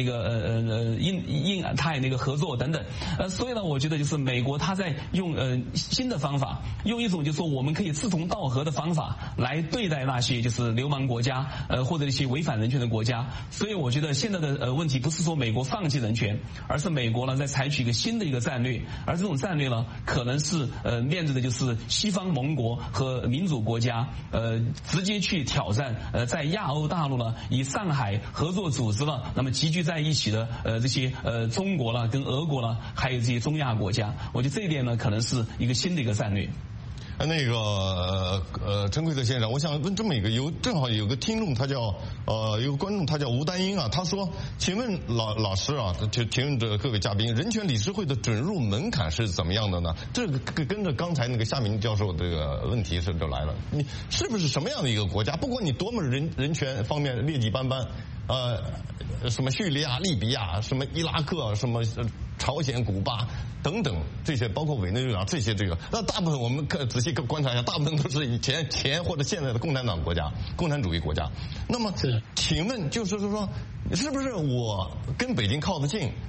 印太那个合作等等。所以呢，我觉得就是美国它在用新的方法，用一种就是说我们可以志同道合的方法来对待那些就是流氓国家或者一些违反人权的国家。所以我觉得现在的问题不是说美国放弃人权，而是美国呢在采取一个新的一个战略，而这种战略呢可能是面对的就是西方盟国和民主国家直接去挑战在亚欧大陆呢以上海合作组织呢那么集聚在一起的这些中国了跟俄国了还有这些中亚国家。我觉得这一点呢可能是一个新的一个战略。 那个陈奎特先生，我想问这么一个正好有个听众，他叫有个观众，他叫吴丹英啊，他说，请问老师啊，就请问这各位嘉宾，人权理事会的准入门槛是怎么样的呢？这个跟着刚才那个夏明教授这个问题是就来了，你是不是什么样的一个国家？不管你多么人权方面劣迹斑斑，什么叙利亚、利比亚，什么伊拉克，什么朝鲜、古巴等等这些，包括委内瑞拉这些那大部分我们仔细观察一下，大部分都是以前或者现在的共产党国家、共产主义国家。那么，请问就是说，是不是我跟北京靠得近，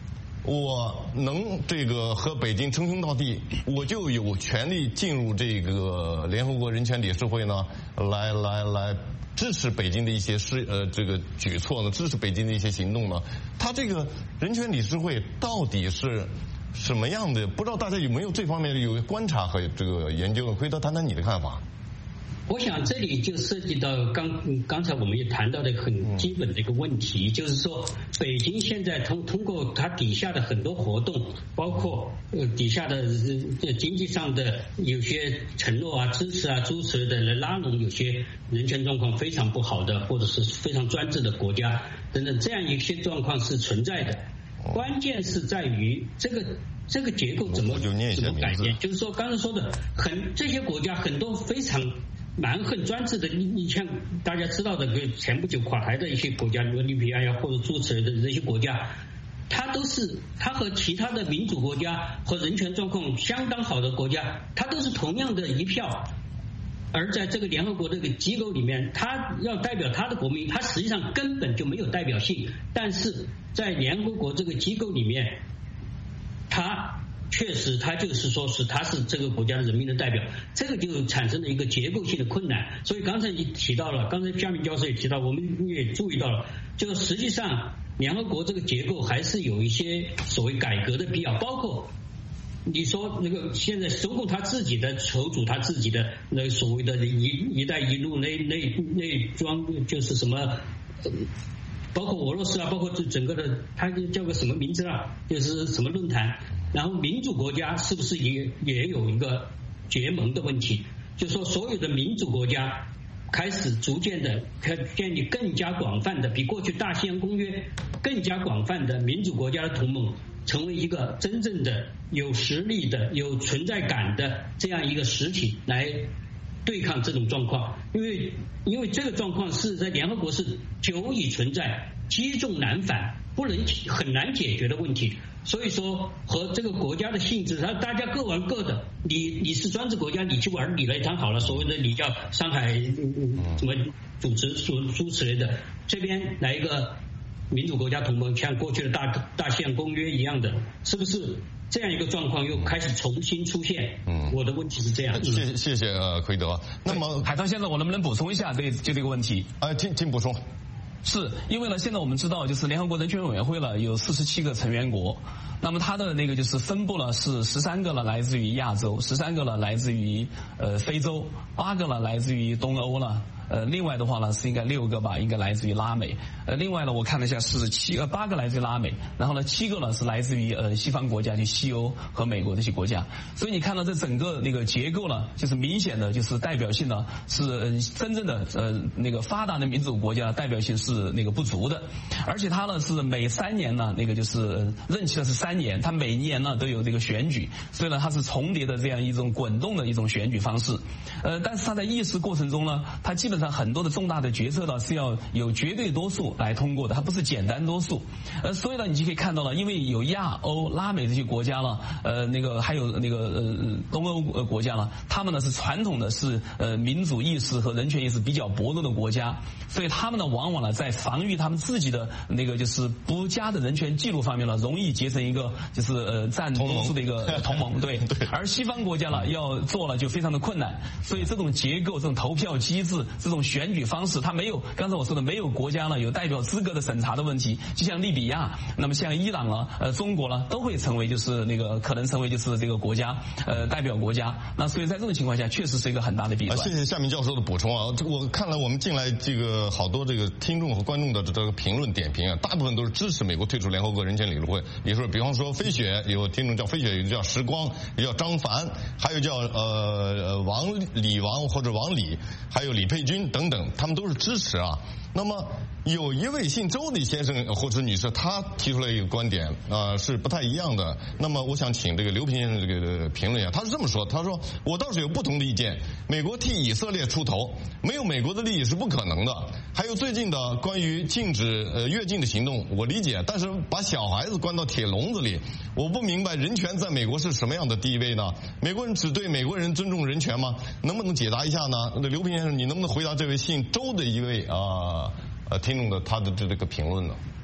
我能这个和北京称兄道弟，我就有权利进入这个联合国人权理事会呢，来支持北京的一些这个举措呢，支持北京的一些行动呢。他这个人权理事会到底是什么样的？不知道大家有没有这方面有观察和这个研究？奎德谈谈你的看法。 我想这里就涉及到刚才我们也谈到的很基本的一个问题，就是说北京现在通过它底下的很多活动，包括底下的经济上的有些承诺啊、支持啊、诸此的来拉拢有些人权状况非常不好的或者是非常专制的国家等等，这样一些状况是存在的。关键是在于这个结构怎么改变，就是说刚才说的这些国家很多非常蛮横专制的，你像大家知道的前不久垮台的一些国家，比如利比亚呀或者诸此类的这些国家，它和其他的民主国家和人权状况相当好的国家，它都是同样的一票。而在这个联合国这个机构里面，他要代表他的国民，他实际上根本就没有代表性。但是在联合国这个机构里面，他确实他就是说是他是这个国家的人民的代表，这个就产生了一个结构性的困难。所以刚才你提到了，刚才夏明教授也提到，我们也注意到了，就实际上联合国这个结构还是有一些所谓改革的必要，包括你说那个现在中共他自己的筹组他自己的那个所谓的一带一路内装就是什么，包括俄罗斯啊，包括整个的它叫个什么名字啊，就是什么论坛，然后民主国家是不是也有一个结盟的问题，就是说所有的民主国家开始逐渐的建立更加广泛的比过去大西洋公约更加广泛的民主国家的同盟，成为一个真正的有实力的有存在感的这样一个实体来对抗这种状况。因为这个状况是在联合国是久已存在积重难返很难解决的问题，所以说和这个国家的性质大家各玩各的，你是专制国家，你去玩你来谈好了，所谓的你叫上海什么主持诸此类的，这边来一个民主国家同盟，像过去的大西洋公约一样的，是不是这样一个状况又开始重新出现？我的问题是这样。 谢谢奎德。那么海涛先生，我能不能补充一下就这个问题？ 请补充。 是因为呢，现在我们知道，就是联合国人权委员会了有47个成员国，那么它的那个就是分布了是13个了来自于亚洲，13个了来自于非洲，8个了来自于东欧了。另外的话呢是应该6个吧，应该来自于拉美。另外呢我看了一下是8个来自于拉美，然后呢7个呢是来自于西方国家，就西欧和美国这些国家。所以你看到这整个那个结构呢，就是明显的就是代表性呢是真正的那个发达的民主国家代表性是那个不足的，而且它呢是每3年呢那个就是任期的是3年，它每年呢都有这个选举，所以呢它是重叠的这样一种滚动的一种选举方式。但是它在议事过程中呢，它基本上很多的重大的决策呢是要有绝对多数来通过的，它不是简单多数。所以呢你就可以看到了，因为有亚欧拉美这些国家了，那个还有那个东欧国家了，他们呢是传统的是民主意识和人权意识比较薄弱的国家，所以他们呢往往呢在防御他们自己的那个就是不佳的人权记录方面呢，容易结成一个就是占多数的一个同盟。对，而西方国家呢要做了就非常的困难，所以这种结构、这种投票机制、这种选举方式，它没有刚才我说的没有国家呢有代表资格的审查的问题，就像利比亚，那么像伊朗啊、中国呢都会成为就是那个可能成为就是这个国家代表国家。那所以在这种情况下，确实是一个很大的弊端。 谢谢夏明教授的补充啊！我看了我们进来这个好多这个听众和观众的这个评论点评啊，大部分都是支持美国退出联合国人权理事会。也就是比方说飞雪，有听众叫飞雪，有叫时光，也叫张凡，还有叫李王或者王李，还有李佩君等等，他们都是支持啊。那么有一位姓周的先生或者女士，他提出来一个观点是不太一样的。那么我想请这个刘平先生这个评论一下，他是这么说，他说我倒是有不同的意见，美国替以色列出头，没有美国的利益是不可能的。还有最近的关于禁止越境的行动，我理解，但是把小孩子关到铁笼子里，我不明白人权在美国是什么样的地位呢？美国人只对美国人尊重人权吗？能不能解答一下呢？刘平先生，你能不能回答这位姓周的一位听众的他的这个评论呢？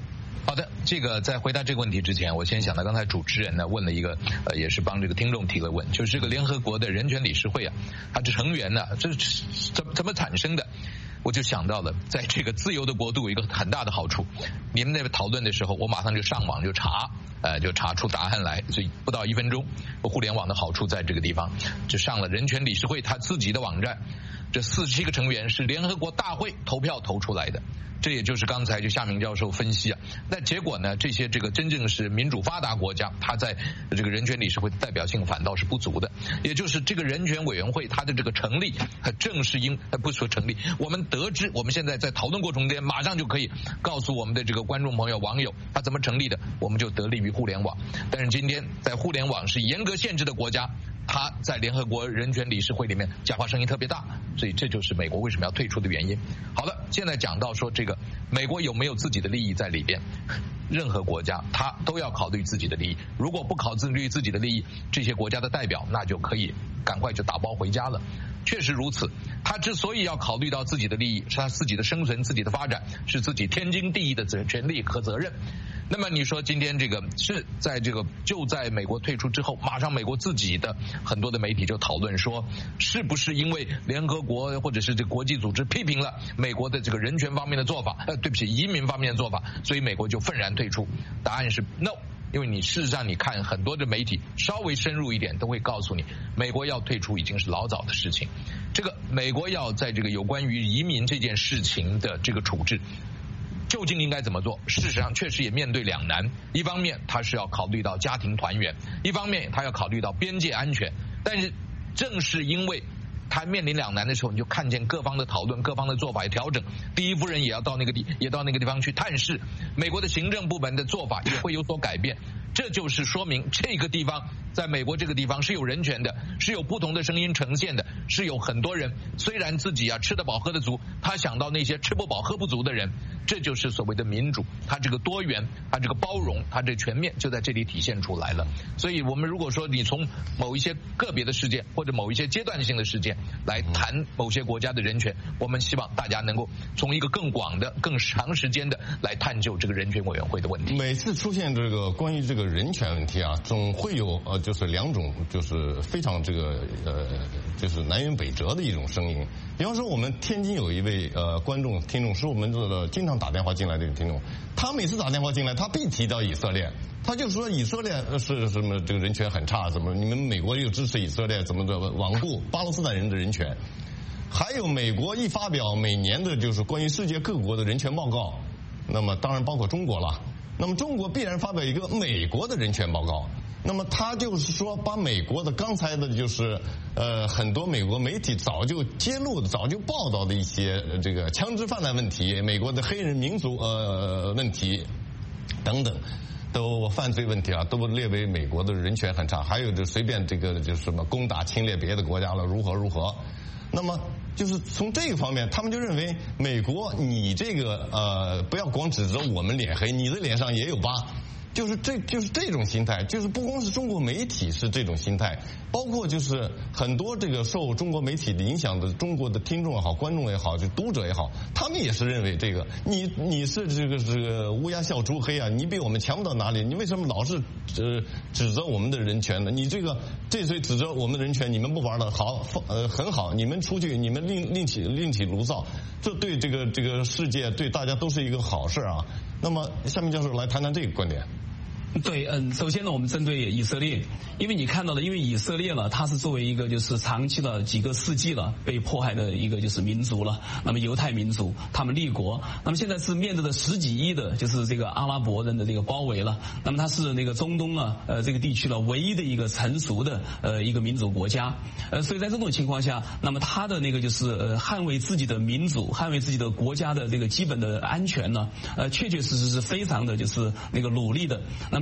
好的，这个在回答这个问题之前，我先想到刚才主持人呢问了一个也是帮这个听众提了问，就是这个联合国的人权理事会啊，它的成员呢这是怎么产生的？我就想到了，在这个自由的国度有一个很大的好处，你们那边讨论的时候，我马上就上网就查，就查出答案来，所以不到1分钟，互联网的好处在这个地方，就上了人权理事会他自己的网站，这47个成员是联合国大会投票投出来的。这也就是刚才就夏明教授分析啊，那结果呢，这些这个真正是民主发达国家，它在这个人权理事会的代表性反倒是不足的。也就是这个人权委员会它的这个成立，正是不说成立，我们得知我们现在在讨论过程中间，马上就可以告诉我们的这个观众朋友网友，它怎么成立的，我们就得力于互联网。但是今天在互联网是严格限制的国家，他在联合国人权理事会里面讲话声音特别大，所以这就是美国为什么要退出的原因。好了，现在讲到说这个美国有没有自己的利益在里边，任何国家他都要考虑自己的利益，如果不考虑自己的利益，这些国家的代表那就可以赶快就打包回家了。确实如此，他之所以要考虑到自己的利益，是他自己的生存、自己的发展，是自己天经地义的权利和责任。那么你说今天这个是在这个就在美国退出之后，马上美国自己的很多的媒体就讨论说，是不是因为联合国或者是这个国际组织批评了美国的这个人权方面的做法，对不起，移民方面的做法，所以美国就愤然退出？答案是 no。因为你事实上你看很多的媒体稍微深入一点都会告诉你，美国要退出已经是老早的事情。这个美国要在这个有关于移民这件事情的这个处置究竟应该怎么做，事实上确实也面对两难，一方面他是要考虑到家庭团圆，一方面他要考虑到边界安全。但是正是因为他面临两难的时候，你就看见各方的讨论，各方的做法调整。第一夫人也到那个地方去探视，美国的行政部门的做法也会有所改变。这就是说明这个地方，在美国这个地方是有人权的，是有不同的声音呈现的，是有很多人虽然自己吃得饱喝得足，他想到那些吃不饱喝不足的人。这就是所谓的民主，它这个多元，它这个包容，它这全面就在这里体现出来了。所以我们如果说你从某一些个别的事件或者某一些阶段性的事件来谈某些国家的人权，我们希望大家能够从一个更广的更长时间的来探究这个人权委员会的问题。 每次出现这个关于这个人权问题啊，总会有就是两种就是非常这个就是南辕北辙的一种声音。比方说我们天津有一位观众听众是我们这个经常打电话进来的听众，他每次打电话进来他必提到以色列，他就说以色列是什么这个人权很差，怎么你们美国又支持以色列怎么的罔顾巴勒斯坦人的人权。还有美国一发表每年的就是关于世界各国的人权报告，那么当然包括中国了，那么中国必然发表一个美国的人权报告。那么他就是说把美国的刚才的就是很多美国媒体早就揭露的早就报道的一些这个枪支泛滥问题，美国的黑人民族问题等等都犯罪问题啊，都列为美国的人权很差。还有就随便这个就是什么攻打侵略别的国家了如何。那么就是从这个方面他们就认为美国你这个不要光指责我们脸黑，你的脸上也有疤。就是这种心态，就是不光是中国媒体是这种心态，包括就是很多这个受中国媒体的影响的中国的听众也好，观众也好，就读者也好，他们也是认为这个你是这个乌鸦笑猪黑啊，你比我们强不到哪里，你为什么老是指责我们的人权呢？你这所以指责我们的人权，你们不玩的好很好，你们出去你们另起炉灶，这对这个世界对大家都是一个好事啊。那么夏明教授来谈谈这个观点。 对，首先呢，我们针对以色列，因为你看到的，因为以色列呢，它是作为一个就是长期的几个世纪了被迫害的一个就是民族了，那么犹太民族，他们立国，那么现在是面对着10几亿的就是这个阿拉伯人的这个包围了，那么它是那个中东啊这个地区呢唯一的一个成熟的一个民主国家，所以在这种情况下，那么它的那个就是捍卫自己的民主，捍卫自己的国家的这个基本的安全呢，确确实实是非常的就是那个努力的。那么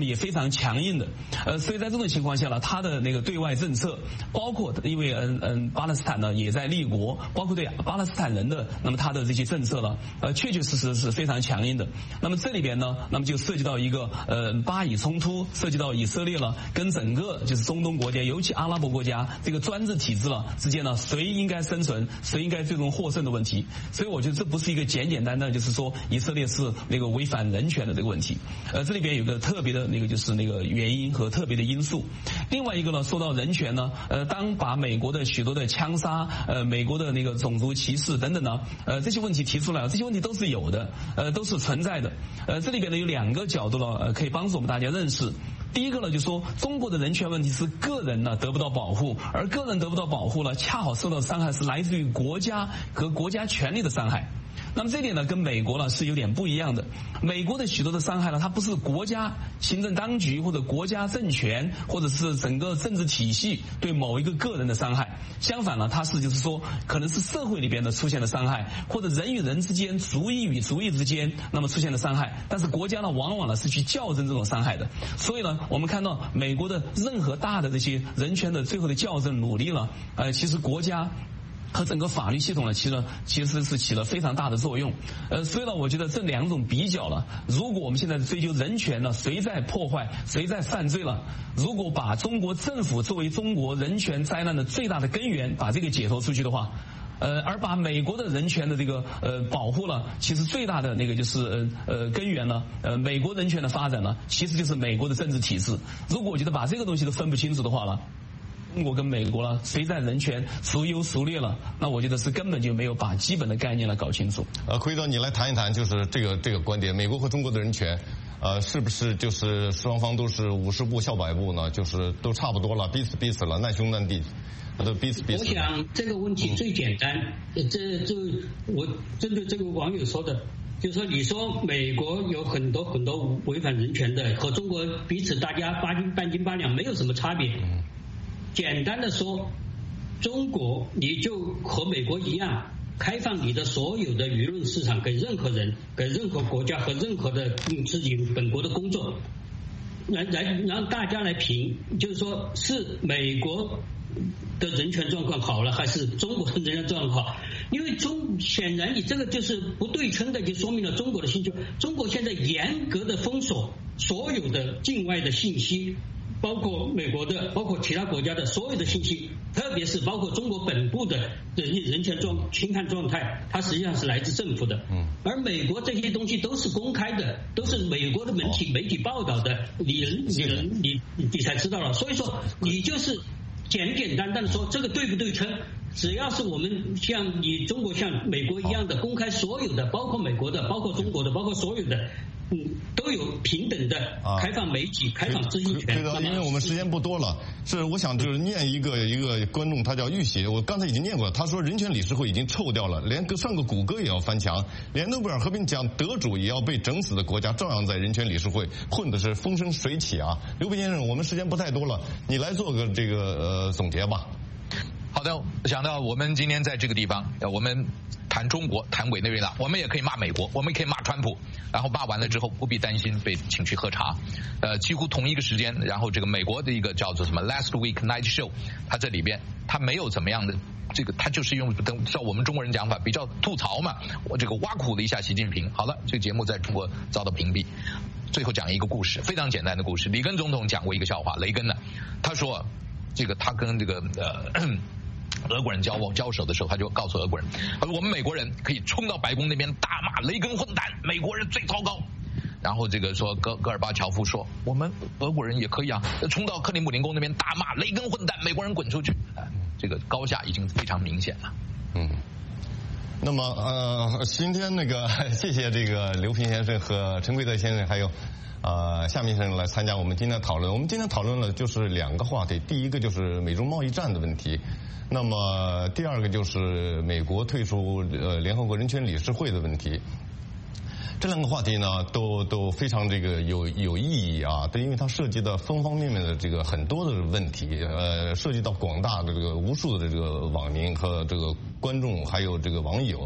么也非常强硬的。所以在这种情况下呢，他的那个对外政策，包括因为巴勒斯坦呢也在立国，包括对巴勒斯坦人的那么他的这些政策呢，确确实实是非常强硬的。那么这里边呢，那么就涉及到一个巴以冲突，涉及到以色列了跟整个就是中东国家，尤其阿拉伯国家这个专制体制了之间呢，谁应该生存，谁应该最终获胜的问题。所以我觉得这不是一个简简单单就是说以色列是那个违反人权的这个问题。这里边有个特别的那个就是那个原因和特别的因素。另外一个呢，说到人权呢，当把美国的许多的枪杀，美国的那个种族歧视等等呢，这些问题提出来，这些问题都是有的，都是存在的。这里边呢有2个角度呢，可以帮助我们大家认识。第一个呢，就是说中国的人权问题是个人呢得不到保护，而个人得不到保护呢，恰好受到伤害是来自于国家和国家权力的伤害。那么这点呢，跟美国呢是有点不一样的。美国的许多的伤害呢，它不是国家行政当局或者国家政权或者是整个政治体系对某一个个人的伤害，相反呢，它是就是说可能是社会里边的出现的伤害，或者人与人之间、族裔与族裔之间那么出现的伤害。但是国家呢，往往呢是去校正这种伤害的。所以呢，我们看到美国的任何大的这些人权的最后的校正努力了，其实国家和整个法律系统呢，其实是起了非常大的作用。所以呢，我觉得这2种比较了，如果我们现在追求人权呢，谁在破坏，谁在犯罪了？如果把中国政府作为中国人权灾难的最大的根源，把这个解脱出去的话，而把美国的人权的这个保护了，其实最大的那个就是根源呢，美国人权的发展呢，其实就是美国的政治体制。如果我觉得把这个东西都分不清楚的话呢，中国跟美国了，谁在人权孰优孰劣了？那我觉得是根本就没有把基本的概念来搞清楚。 奎导，你来谈一谈，就是这个观点，美国和中国的人权，是不是就是双方都是50步笑100步呢？就是都差不多了，彼此了，难兄难弟，都彼此。 我想这个问题最简单，我针对这个网友说的。就是说，你说美国有很多违反人权的，和中国彼此大家半斤八两没有什么差别。简单的说，中国你就和美国一样，开放你的所有的舆论市场给任何人、给任何国家和任何的自己本国的工作，来让大家来评，就是说是美国的人权状况好了，还是中国的人权状况好？因为显然你这个就是不对称的，就说明了中国的信息。中国现在严格的封锁所有的境外的信息，包括美国的，包括其他国家的所有的信息，特别是包括中国本部的人权侵犯状态，它实际上是来自政府的。而美国这些东西都是公开的，都是美国的媒体报道的，你才知道了。所以说，你就是简单的说，这个对不对称？只要是我们像你中国像美国一样的公开所有的，包括美国的，包括中国的，包括所有的，都有平等的开放媒体、开放知识权。 对的，因为我们时间不多了，我想就是念一个观众，他叫玉玺，我刚才已经念过了。他说人权理事会已经臭掉了，连上个谷歌也要翻墙，连诺贝尔和平奖得主也要被整死的国家，照样在人权理事会混的是风生水起啊！刘培先生，我们时间不太多了，你来做个这个总结吧。 好的，想到我们今天在这个地方，我们谈中国，谈委内瑞拉，我们也可以骂美国，我们可以骂川普，然后骂完了之后不必担心被请去喝茶。几乎同一个时间，然后这个美国的一个叫做什么 Last Week Night Show， 它这里边它没有怎么样的这个，它就是用照我们中国人讲法比较吐槽嘛，我这个挖苦了一下习近平。好了，这个节目在中国遭到屏蔽。最后讲一个故事，非常简单的故事。里根总统讲过一个笑话，雷根呢，他说这个他跟这个俄国人交手的时候，他就告诉俄国人，他说我们美国人可以冲到白宫那边大骂雷根混蛋，美国人最糟糕。然后这个说戈尔巴乔夫说，我们俄国人也可以啊，冲到克里姆林宫那边大骂雷根混蛋，美国人滚出去。这个高下已经非常明显了。 那么今天谢谢这个刘平先生和陈奎德先生还有夏明先生来参加我们今天的讨论。我们今天讨论了就是2个话题，第一个就是美中贸易战的问题，那么第2个就是美国退出联合国人权理事会的问题。这2个话题呢，都非常这个有意义啊，对，因为它涉及到方方面面的这个很多的问题，涉及到广大的这个无数的这个网民和这个观众，还有这个网友，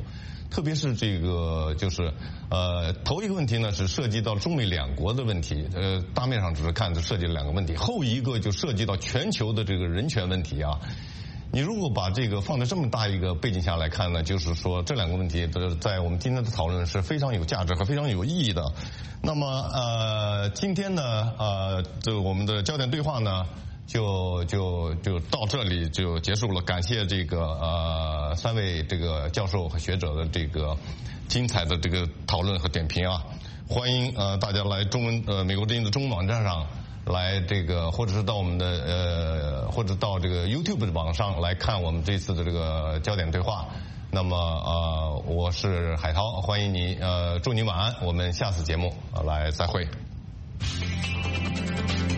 特别是这个就是头一个问题呢是涉及到中美两国的问题，大面上只是看就涉及了两个问题，后一个就涉及到全球的这个人权问题啊。你如果把这个放在这么大一个背景下来看呢，就是说这两个问题在我们今天的讨论是非常有价值和非常有意义的。那么今天呢就我们的焦点对话呢就到这里就结束了。感谢这个三位这个教授和学者的这个精彩的这个讨论和点评啊，欢迎大家来美国之音的中文网站上来这个，或者是到我们的或者到这个 YouTube 的网上来看我们这次的这个焦点对话。那么我是海涛，欢迎你，祝你晚安，我们下次节目来再会。